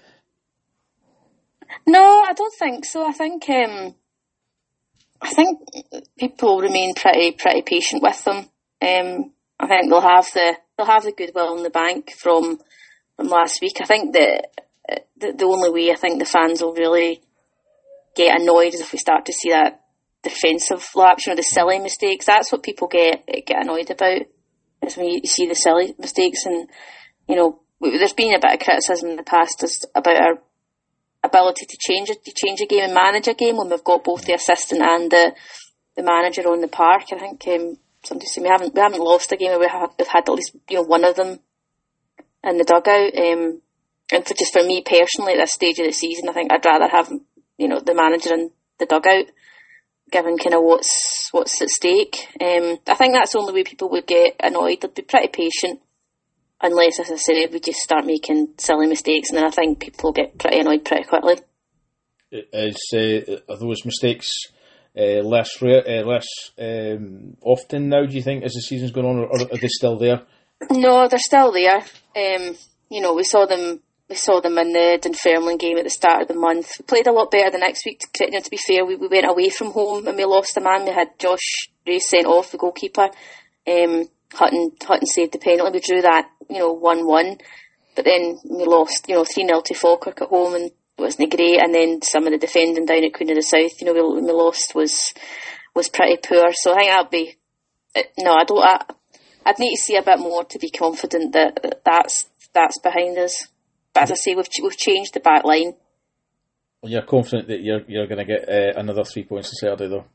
No, I don't think so. I think um, I think people remain pretty pretty patient with them. Um, I think they'll have the they'll have the goodwill in the bank from from last week. I think that the, the only way I think the fans will really get annoyed is if we start to see that defensive lapse, you know, the silly mistakes. That's what people get get annoyed about, is when you see the silly mistakes. And, you know, there's been a bit of criticism in the past as, about our ability to change it, to change a game and manage a game when we've got both the assistant and the the manager on the park. I think um, somebody said we haven't we haven't lost a game where we have, we've had at least, you know, one of them in the dugout. Um, and for just for me personally at this stage of the season, I think I'd rather have, you know, the manager in the dugout, given kind of what's what's at stake. Um, I think that's the only way people would get annoyed. They'd be pretty patient, unless, as I say, we just start making silly mistakes, and then I think people get pretty annoyed pretty quickly. Is uh, are those mistakes uh, less rare, uh, less um, often now, do you think, as the season's going on, or are they still there? No, they're still there. Um, you know, we saw them. We saw them in the Dunfermline game at the start of the month. We played a lot better the next week. To, you know, to be fair, we, we went away from home and we lost a man. We had Josh Ray sent off, the goalkeeper. Um, Hutton Hutton saved the penalty. We drew that, you know, one one. But then we lost, you know, three nil to Falkirk at home, and it wasn't great. And then some of the defending down at Queen of the South, you know, we, we lost was was pretty poor. So I think that'd be... No, I don't... I, I'd need to see a bit more to be confident that that's, that's behind us. But as I say, we've we've changed the back line. Well, you're confident that you're you're going to get uh, another three points on Saturday, though?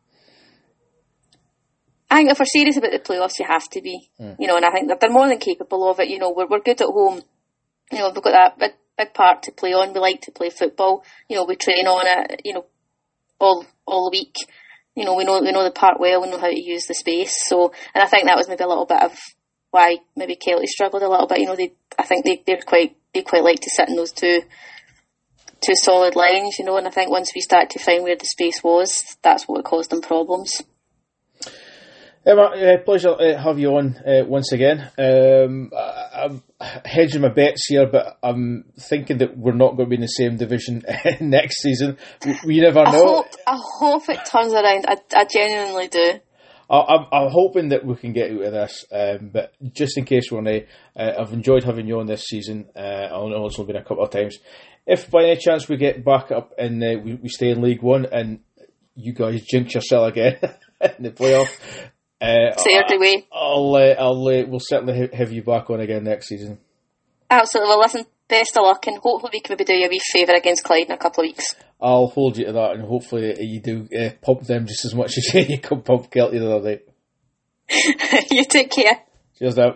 I think if we're serious about the playoffs, you have to be. Mm. You know, and I think that they're more than capable of it. You know, we're we're good at home. You know, we've got that big, big part to play on. We like to play football. You know, we train on it, you know, all all week. You know, we know we know the park well. We know how to use the space. So, and I think that was maybe a little bit of why maybe Kelty struggled a little bit. You know, they I think they they're quite they quite like to sit in those two two solid lines. You know, and I think once we started to find where the space was, that's what caused them problems. Emma, uh, pleasure to have you on uh, once again. Um, I, I'm hedging my bets here, but I'm thinking that we're not going to be in the same division next season. We, we never know. I hope, I hope it turns around. I, I genuinely do. I, I'm, I'm hoping that we can get out of this, um, but just in case we're not, uh, I've enjoyed having you on this season. Uh, I know it's only been a couple of times. If by any chance we get back up and uh, we, we stay in League One and you guys jinx yourself again in the playoff, Uh, Saturday way. I'll, uh, I'll, uh, we'll certainly have you back on again next season. Absolutely. Well, listen, best of luck, and hopefully we can maybe do you a wee favour against Clyde in a couple of weeks. I'll hold you to that, and hopefully you do uh, pump them just as much as you can pump Kelty the other day. You take care. Cheers now.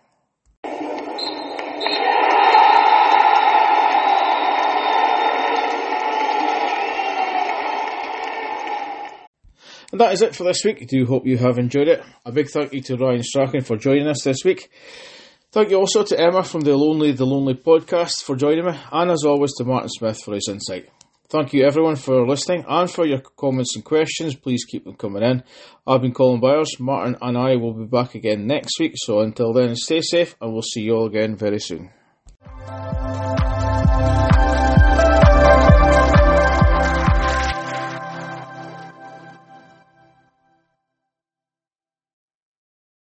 And that is it for this week. I do hope you have enjoyed it. A big thank you to Ryan Strachan for joining us this week. Thank you also to Emma from the Lonely The Lonely podcast for joining me, and as always to Martin Smith for his insight. Thank you everyone for listening and for your comments and questions. Please keep them coming in. I've been Colin Byers. Martin and I will be back again next week, so until then, stay safe and we'll see you all again very soon.